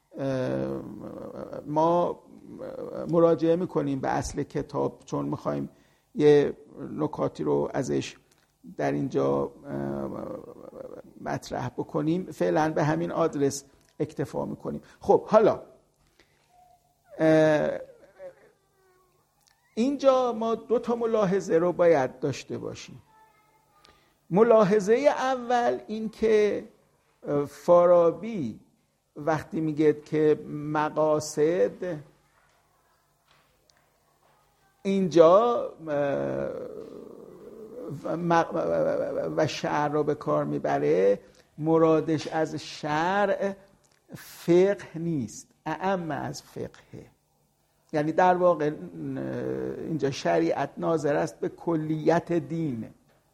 ما مراجعه میکنیم به اصل کتاب چون میخوایم یه نکاتی رو ازش در اینجا مطرح بکنیم. فعلا به همین آدرس اکتفا میکنیم. خب حالا اینجا ما 2 ملاحظه رو باید داشته باشیم. ملاحظه اول این که فارابی وقتی میگه که مقاصد اینجا و شرع رو به کار میبره، مرادش از شرع فقه نیست، اعم از فقه. یعنی در واقع اینجا شریعت ناظر است به کلیت دین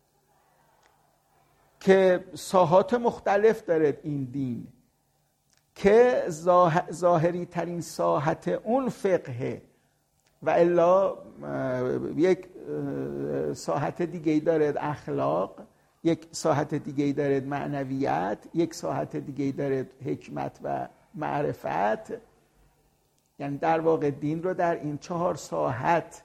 که ساحات مختلف دارد این دین که ظاهری ترین ساحت اون فقه و الا یک ساحت دیگه‌ای دارد اخلاق، یک ساحت دیگه‌ای دارد معنویت، یک ساحت دیگه‌ای دارد حکمت و معرفت. یعنی در واقع دین رو در این 4 ساحت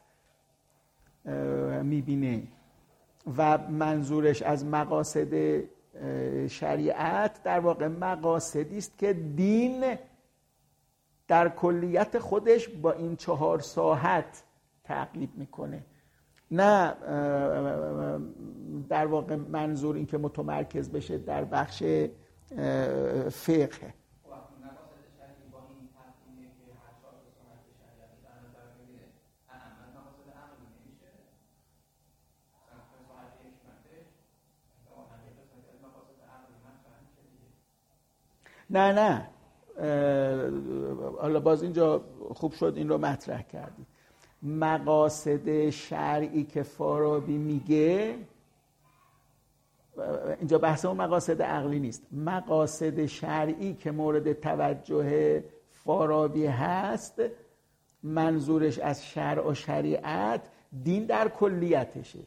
میبینه و منظورش از مقاصد شریعت در واقع مقاصدی است که دین در کلیت خودش با این 4 ساحت تعقیب میکنه. نه در واقع منظور این که متمرکز بشه در بخش فقه. نه حالا باز اینجا خوب شد این رو مطرح کردید. مقاصد شرعی که فارابی میگه اینجا بحث اون مقاصد عقلی نیست. مقاصد شرعی که مورد توجه فارابی هست منظورش از شرع و شریعت دین در کلیتشه.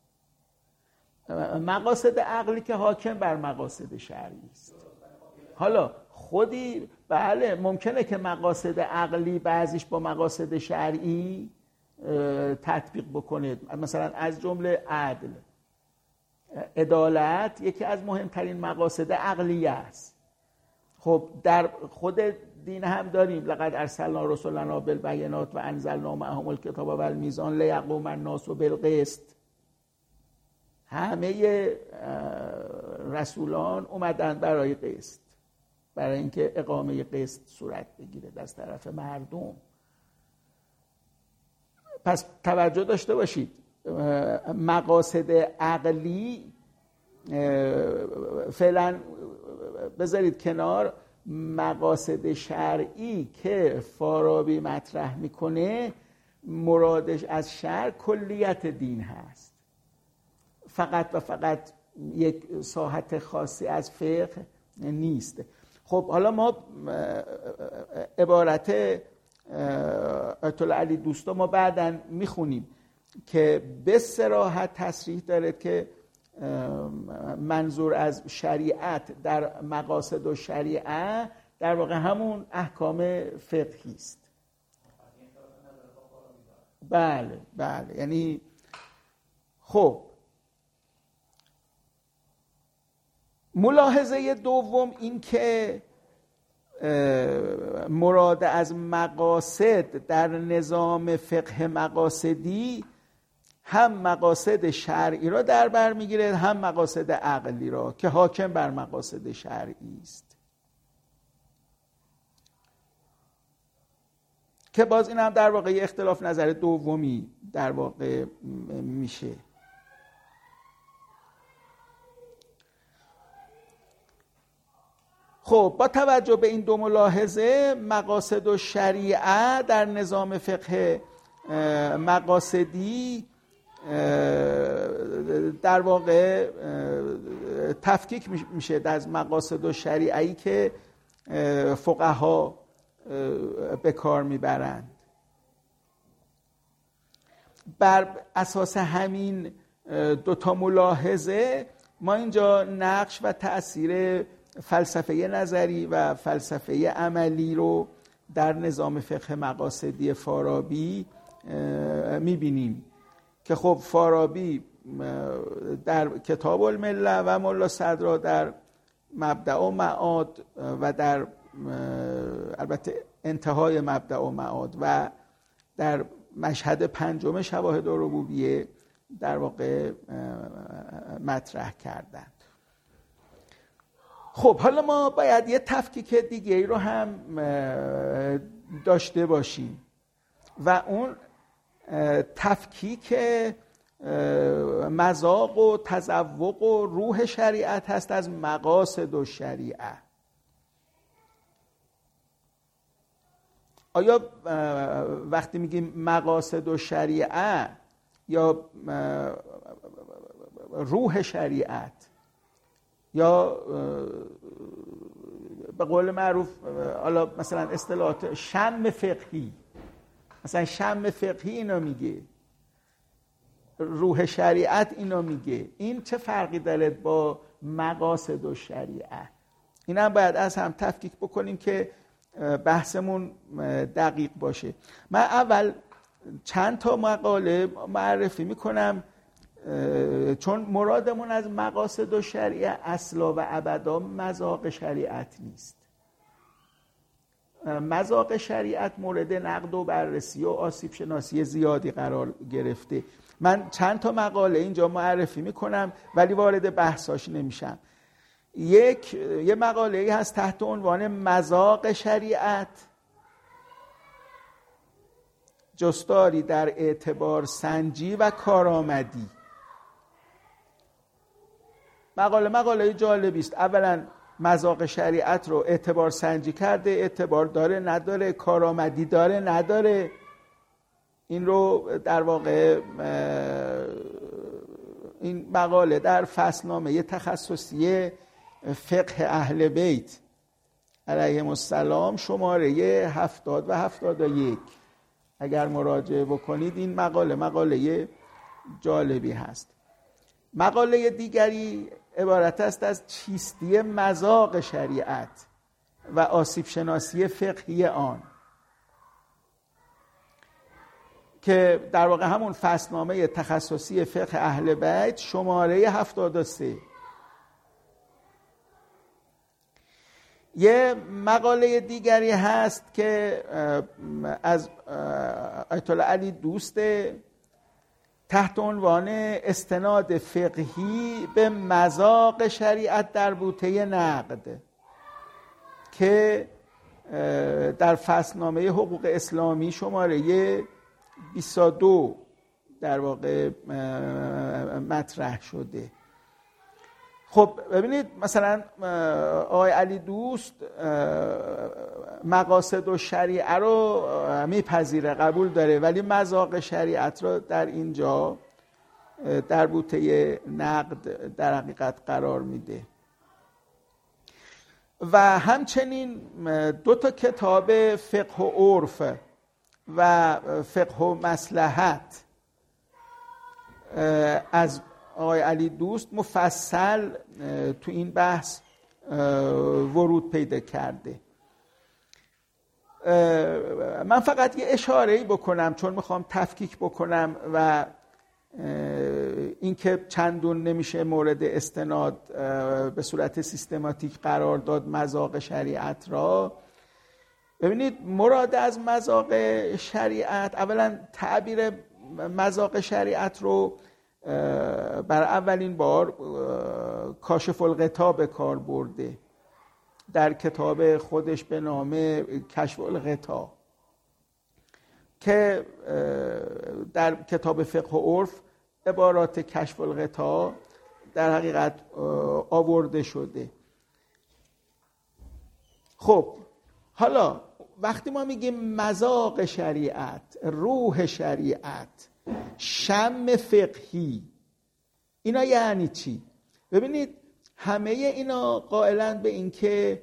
مقاصد عقلی که حاکم بر مقاصد شرعی است. حالا خودی بله ممکنه که مقاصد عقلی بعضیش با مقاصد شرعی تطبیق بکنه، مثلا از جمله عدل، عدالت یکی از مهمترین مقاصد عقلیه است. خب در خود دین هم داریم لقد ارسلنا رسلنا بالبینات و انزلنا معهم الکتاب والمیزان لیقوم الناس بالقسط. همه رسولان اومدن برای قسط، برای اینکه اقامه قسط صورت بگیره از طرف مردم. پس توجه داشته باشید، مقاصد عقلی فعلا بذارید کنار، مقاصد شرعی که فارابی مطرح میکنه مرادش از شرع کلیت دین هست، فقط و فقط یک ساحت خاصی از فقه نیست. خب حالا ما عبارت آیت الله علی دوستا ما بعداً میخونیم که به صراحت تصریح داره که منظور از شریعت در مقاصد و شریعه در واقع همون احکام فقهی است. بله یعنی خب ملاحظه دوم این که مراد از مقاصد در نظام فقه مقاصدی هم مقاصد شرعی را در بر میگیره، هم مقاصد عقلی را که حاکم بر مقاصد شرعی است، که باز این هم در واقع اختلاف نظر دومی در واقع میشه. خب با توجه به این دو ملاحظه، مقاصد و شریعه در نظام فقه مقاصدی در واقع تفکیک میشه از مقاصد و شریعه‌ای که فقها به کار میبرند. بر اساس همین دوتا ملاحظه ما اینجا نقش و تأثیر فلسفه نظری و فلسفه عملی رو در نظام فقه مقاصدی فارابی میبینیم که خب فارابی در کتاب المله و ملا صدرا در مبدأ و معاد و در البته انتهای مبدأ و معاد و در مشهد پنجم شواهد الربوبیه در واقع مطرح کردند. خب حالا ما باید یه تفکیک دیگه ای رو هم داشته باشیم و اون تفکیک مذاق و تذوق و روح شریعت هست از مقاصد و شریعه. آیا وقتی میگیم مقاصد و شریعه یا روح شریعت یا به قول معروف حالا مثلا اصطلاحات شم فقهی، مثلا شم فقهی اینو میگه، روح شریعت اینو میگه، این چه فرقی داره با مقاصد و شریعه؟ این هم باید از هم تفکیک بکنیم که بحثمون دقیق باشه. من اول چند تا مقاله معرفی میکنم چون مرادمون از مقاصد و شریعه اصلا و ابدا مذاق شریعت نیست. مذاق شریعت مورد نقد و بررسی و آسیب شناسی زیادی قرار گرفته. من چند تا مقاله اینجا معرفی میکنم ولی وارد بحثاش نمیشم. یه مقاله هست تحت عنوان مذاق شریعت، جستاری در اعتبار سنجی و کارآمدی. مقاله جالبی است. اولا مذاق شریعت رو اعتبار سنجی کرده، اعتبار داره نداره، کارآمدی داره نداره. این رو در واقع این مقاله در فصلنامه تخصصی فقه اهل بیت علیهم السلام شماره 70 و 71 اگر مراجعه بکنید این مقاله جالبی هست. مقاله دیگری عبارت است از چیستی مذاق شریعت و آسیب شناسی فقهی آن که در واقع همون فصلنامه تخصصی فقه اهل بیت شماره 73. یه مقاله دیگری هست که از آیت الله علی دوست تحت عنوان استناد فقهی به مذاق شریعت در بوته نقد که در فصلنامه حقوق اسلامی شماره 22 در واقع مطرح شده. خب ببینید مثلا آقای علی دوست مقاصد و شریعه رو میپذیره، قبول داره، ولی مذاق شریعت رو در اینجا در بوته نقد در حقیقت قرار میده. و همچنین 2 کتاب فقه و عرف و فقه و مصلحت از آقای علی دوست مفصل تو این بحث ورود پیدا کرده. من فقط یه اشاره‌ای بکنم چون میخوام تفکیک بکنم و اینکه چندون نمیشه مورد استناد به صورت سیستماتیک قرار داد مذاق شریعت را. ببینید مراد از مذاق شریعت، اولا تعبیر مذاق شریعت رو بر اولین بار کاشف الغطا به کار برده در کتاب خودش به نام کشف الغطا که در کتاب فقه و عرف عبارات کشف الغطا در حقیقت آورده شده. خب حالا وقتی ما میگیم مذاق شریعت، روح شریعت، شم فقهی، اینا یعنی چی؟ ببینید همه اینا قائلن به این که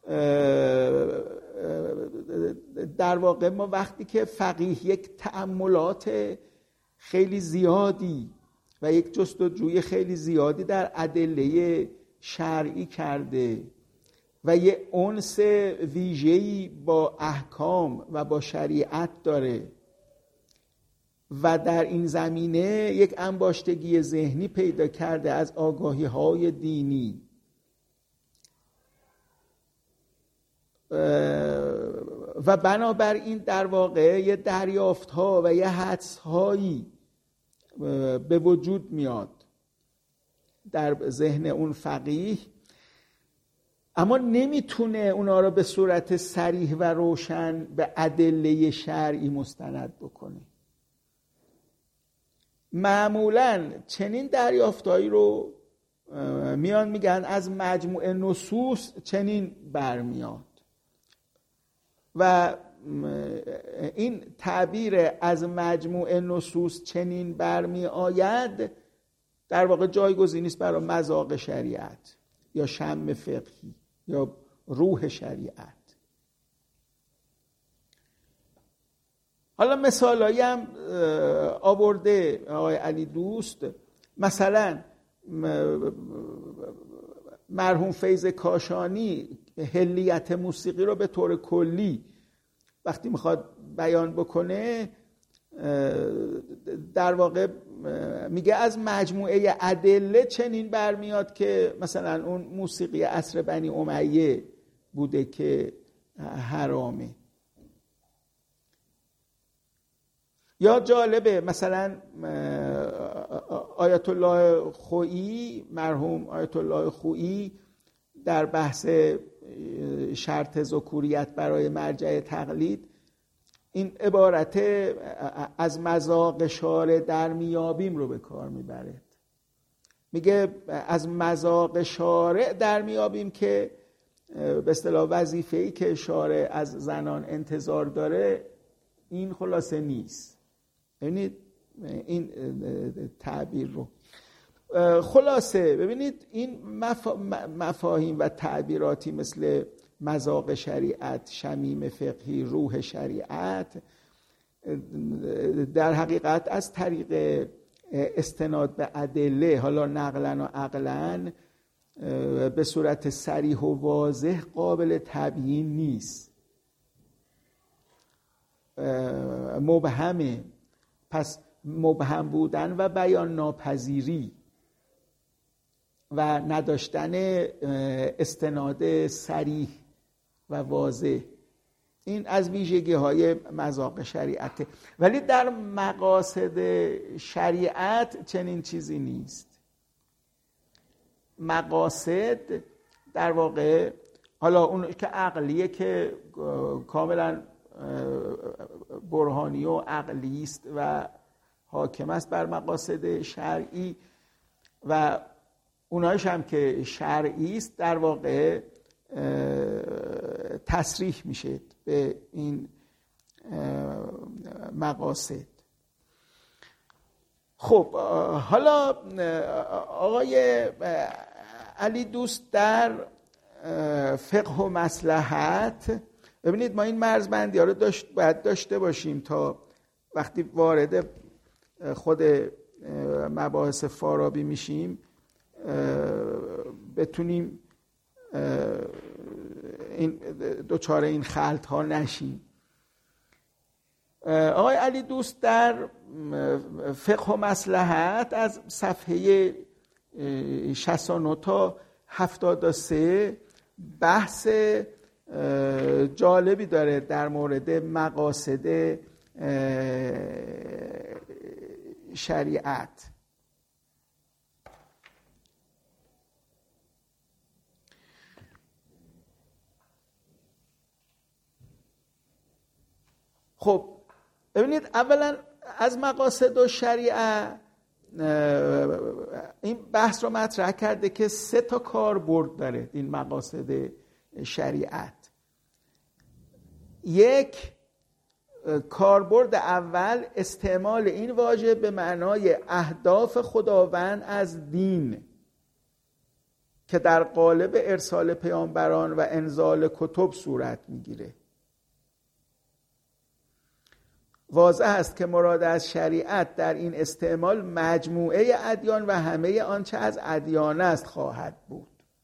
در واقع ما وقتی که فقیه یک تأملات خیلی زیادی و یک جستجوی خیلی زیادی در ادله شرعی کرده و یه انس ویژه‌ای با احکام و با شریعت داره و در این زمینه یک انباشتگی ذهنی پیدا کرده از آگاهی‌های دینی و بنابراین در واقع یه دریافت‌ها و یه حدس‌هایی به وجود میاد در ذهن اون فقیه، اما نمیتونه اونا رو به صورت صریح و روشن به ادله شرعی مستند بکنه. معمولاً چنین دریافتایی رو میان میگن از مجموعه نصوص چنین برمیاد و این تعبیر از مجموعه نصوص چنین برمی آید در واقع جایگزینی است برای مذاق شریعت یا شم فقهی یا روح شریعت. حالا مثالایی هم آورده آقای علی دوست، مثلا مرحوم فیض کاشانی حلیت موسیقی رو به طور کلی وقتی میخواد بیان بکنه در واقع میگه از مجموعه ادله چنین برمیاد که مثلا اون موسیقی عصر بنی امیه بوده که حرامه. یا جالبه مثلا آیت الله خویی، مرحوم آیت الله خویی در بحث شرط ذکوریت برای مرجع تقلید این عبارت از مذاق شارع در میابیم رو به کار میبره. میگه از مذاق شارع در میابیم که به اصطلاح وظیفه‌ای که شارع از زنان انتظار داره این خلاصه نیست. ببینید این تعبیر رو خلاصه ببینید این مفاهیم و تعبیراتی مثل مذاق شریعت، شمیم فقهی، روح شریعت در حقیقت از طریق استناد به ادله، حالا نقلن و عقلن، به صورت صریح و واضح قابل تبیین نیست، مبهمه. پس مبهم بودن و بیان ناپذیری و نداشتن استناد صریح و واضح. این از ویژگی‌های مذاق شریعته. ولی در مقاصد شریعت چنین چیزی نیست. مقاصد در واقع، حالا اون که عقلیه که کاملا برهانی و عقلی است و حاکم است بر مقاصد شرعی، و اونایش هم که شرعی است در واقع تصریح میشه به این مقاصد. خب حالا آقای علی دوست در فقه و مصلحت، ببینید ما این مرزبندی ها رو باید داشته باشیم تا وقتی وارد خود مباحث فارابی میشیم بتونیم این دوچاره این خلط ها نشیم. آقای علی دوست در فقه و مصلحت از صفحه 69 تا 73 بحث جالبی داره در مورد مقاصد شریعت. خب ببینید، اولا از مقاصد و شریعت این بحث رو مطرح کرده که 3 تا کاربرد داره این مقاصد شریعت. یک، کاربرد اول استعمال این واژه به معنای اهداف خداوند از دین که در قالب ارسال پیامبران و انزال کتب صورت میگیره. واضح است که مراد از شریعت در این استعمال مجموعه ادیان و همه آنچه از ادیان است خواهد بود.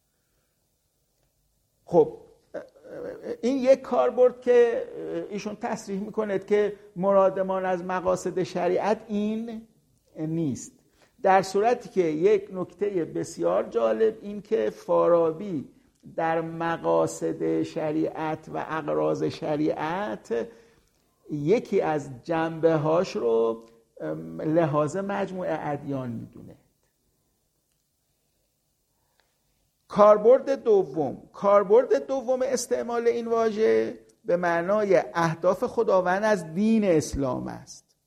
خب این یک کاربرد که ایشون تصریح میکنه که مرادمان از مقاصد شریعت این نیست، در صورتی که یک نکته بسیار جالب این که فارابی در مقاصد شریعت و اغراض شریعت یکی از جنبه هاش رو لحاظ مجموعه ادیان میدونه. کاربرد دوم استعمال این واژه به معنای اهداف خداوند از دین اسلام است.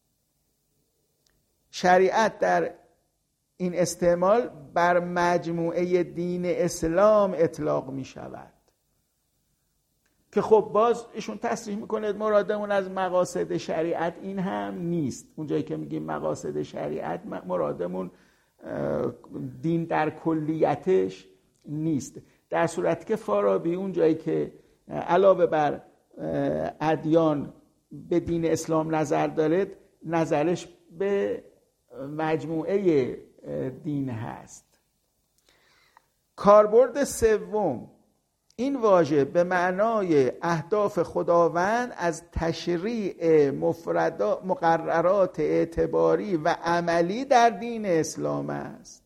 شریعت در این استعمال بر مجموعه دین اسلام اطلاق می شود که خب باز ایشون تصریح میکنه مرادمون از مقاصد شریعت این هم نیست. اونجایی که میگیم مقاصد شریعت مرادمون دین در کلیتش نیست، در صورتی که فارابی اونجایی که علاوه بر ادیان به دین اسلام نظر دارد، نظرش به مجموعه دین هست. کاربرد سوم، این واژه به معنای اهداف خداوند از تشریع مقررات اعتباری و عملی در دین اسلام است.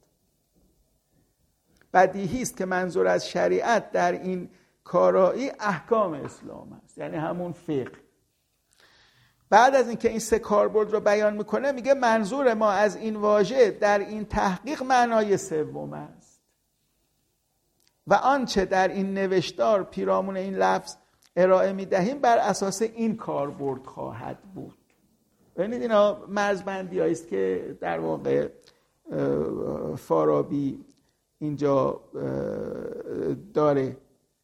بدیهی است که منظور از شریعت در این کارایی احکام اسلام است، یعنی همون فقه. بعد از اینکه این 3 کاربرد رو بیان میکنه میگه منظور ما از این واژه در این تحقیق معنای سوم است و آنچه در این نوشتار پیرامون این لفظ ارائه میدهیم بر اساس این کاربرد خواهد بود. ببینید اینا مرزبندی هایی است که در واقع فارابی اینجا داره.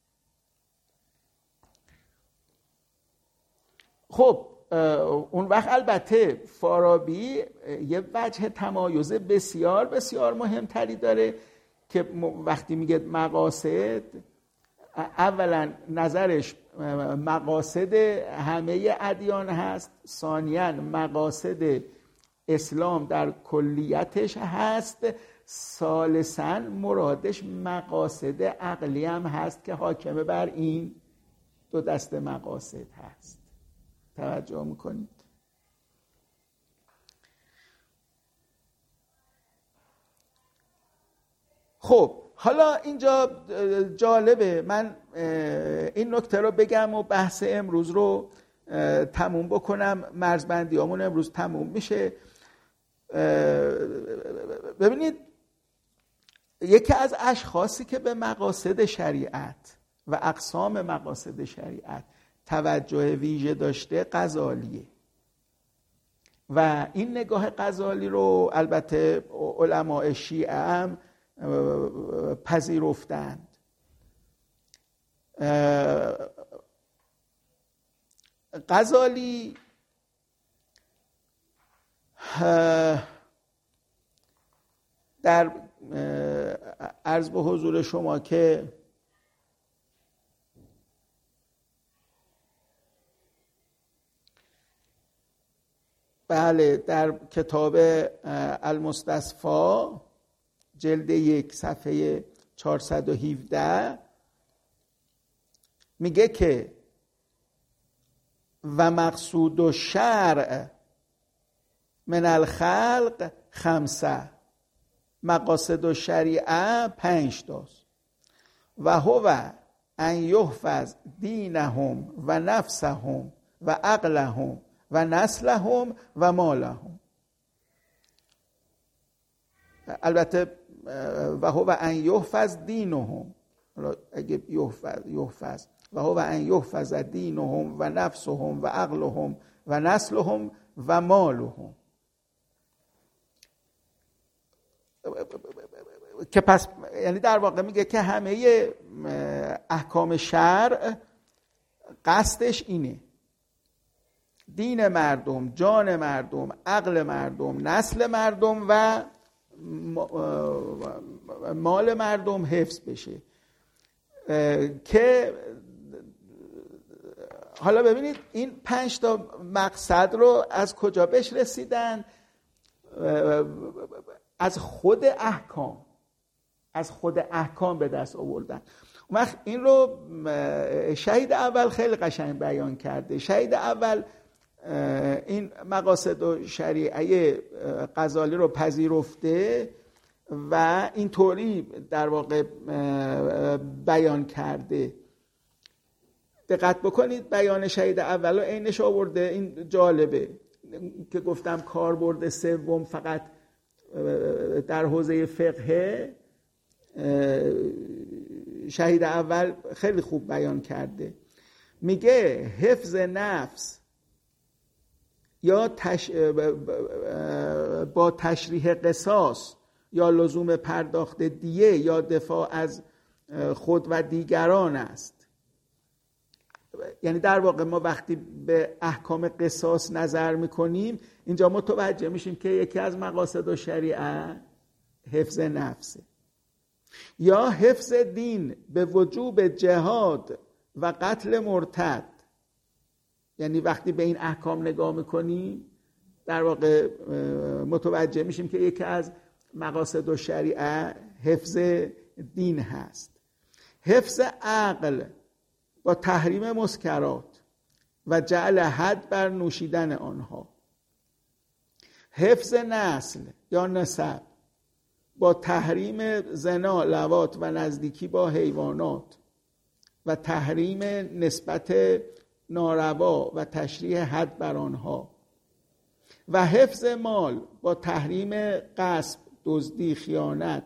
خب اون وقت البته فارابی یه وجه تمایز بسیار بسیار مهمتری داره که وقتی میگه مقاصد، اولا نظرش مقاصد همه ادیان هست، ثانیاً مقاصد اسلام در کلیتش هست، ثالثاً مرادش مقاصد عقلی هم هست که حاکمه بر این 2 دسته مقاصد هست. توجه میکنید؟ خب حالا اینجا جالبه من این نکته رو بگم و بحث امروز رو تموم بکنم. مرزبندیامون امروز تموم میشه. ببینید یکی از اشخاصی که به مقاصد شریعت و اقسام مقاصد شریعت توجه ویژه داشته غزالیه و این نگاه غزالی رو البته علماء شیعه هم پذیرفتند. غزالی در عرض به حضور شما که بله در کتاب المستصفی جلد 1 صفحه 417 میگه که و مقصود الشرع من الخلق 5 مقاصد الشریعه 5 تاست و هو ان یحفظ دینهم و نفسهم و عقلهم و نسلهم و مالهم. البته و هو ان یحفظ دینهم، اگه یحفظ و هو ان یحفظ دینهم و نفسهم و عقلهم و نسلهم و مالهم، که پس یعنی در واقع میگه که همه احکام شرع قصدش اینه: دین مردم، جان مردم، عقل مردم، نسل مردم و مال مردم حفظ بشه. که حالا ببینید این 5 تا مقصد رو از کجا بهش رسیدن؟ از خود احکام به دست آوردن. وقت این رو شهید اول خیلی قشنگ بیان کرده. شهید اول این مقاصد و شریعه غزالی رو پذیرفته و اینطوری در واقع بیان کرده. دقت بکنید بیان شهید اول رو عینش آورده. این جالبه که گفتم کاربرد سوم فقط در حوزه فقه. شهید اول خیلی خوب بیان کرده. میگه حفظ نفس یا با تشریح قصاص یا لزوم پرداخت دیه یا دفاع از خود و دیگران است. یعنی در واقع ما وقتی به احکام قصاص نظر میکنیم اینجا متوجه میشیم که یکی از مقاصد شریعه حفظ نفسه. یا حفظ دین به وجوب جهاد و قتل مرتد. یعنی وقتی به این احکام نگاه میکنیم در واقع متوجه میشیم که یکی از مقاصد شریعه حفظ دین هست. حفظ عقل با تحریم مسکرات و جعل حد بر نوشیدن آنها. حفظ نسل یا نسب با تحریم زنا، لواط و نزدیکی با حیوانات و تحریم نسبت ناروا و تشریح حد بر آنها. و حفظ مال با تحریم غصب، دزدی، خیانت،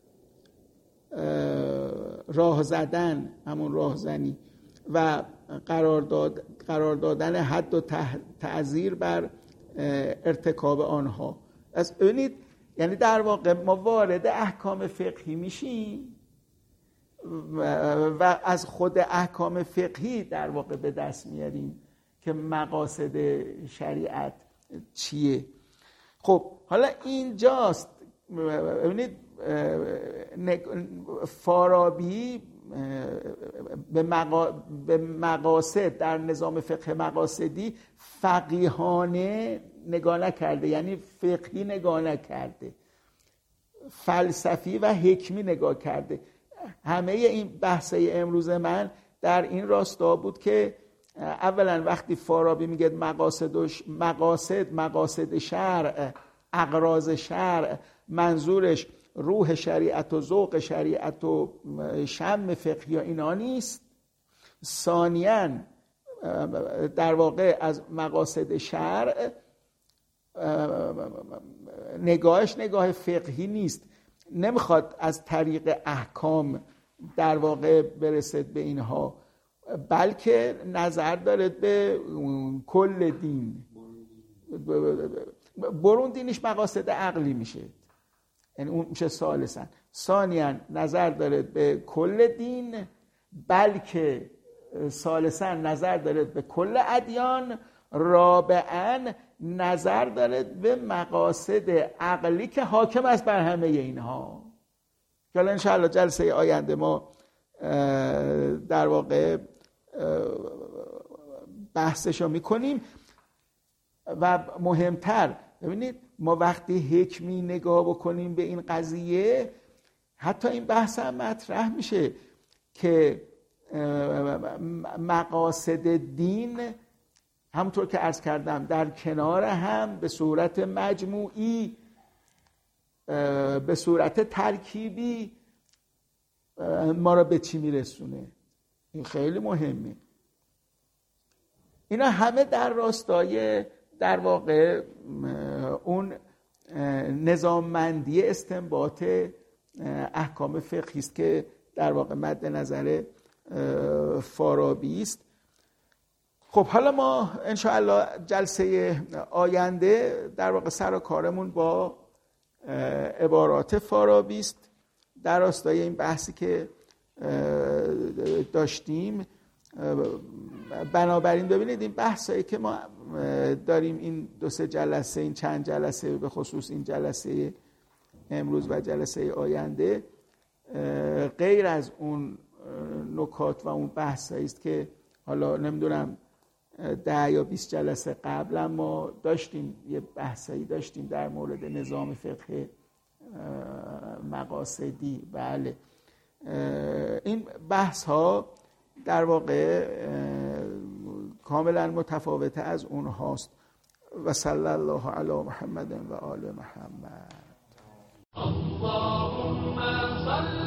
راه زدن، همون راهزنی و قرار دادن حد و تعزیر بر ارتکاب آنها. از ببینید یعنی در واقع ما وارد احکام فقهی میشیم و از خود احکام فقهی در واقع به دست میاریم که مقاصد شریعت چیه. خب حالا اینجاست ببینید فارابی به مقاصد در نظام فقه مقاصدی فقیهانه نگاه نکرده، یعنی فقهی نگاه نکرده، فلسفی و حکمی نگاه کرده. همه این بحثای امروز من در این راستا بود که اولا وقتی فارابی میگه مقاصد شرع، اغراض شرع، منظورش روح شریعت و ذوق شریعت و شم فقهی یا اینا نیست. ثانیاً در واقع از مقاصد شرع نگاهش نگاه فقهی نیست، نمیخواد از طریق احکام در واقع برسد به اینها، بلکه نظر دارد به کل دین. برون دینش مقاصد عقلی میشه، یعنی اون میشه ثالثاً. ثانیاً نظر دارد به کل دین، بلکه ثالثاً نظر دارد به کل ادیان. رابعاً نظر دارد به مقاصد عقلی که حاکم است بر همه اینها، که حالا انشاءالله جلسه آینده ما در واقع بحثشو میکنیم. و مهمتر ببینید، ما وقتی حکمی نگاه بکنیم به این قضیه، حتی این بحث هم مطرح میشه که مقاصد دین همونطور که عرض کردم در کنار هم به صورت مجموعی، به صورت ترکیبی ما را به چی میرسونه. این خیلی مهمه. اینا همه در راستای در واقع اون نظاممندی استنباط احکام فقهی است که در واقع مد نظر فارابی است. خب حالا ما انشاءالله جلسه آینده در واقع سر و کارمون با عبارات فارابی است در راستای این بحثی که داشتیم. بنابراین ببینید این بحثایی که ما داریم، این 2-3 جلسه، این چند جلسه، به خصوص این جلسه امروز و جلسه آینده، غیر از اون نکات و اون بحثایی است که حالا نمیدونم 10 یا 20 جلسه قبلا ما داشتیم، یه بحثایی داشتیم در مورد نظام فقه مقاصدی. بله، این بحث ها در واقع کاملا متفاوته از اون هاست. و صلی الله علی محمد و آل محمد. اللهم صل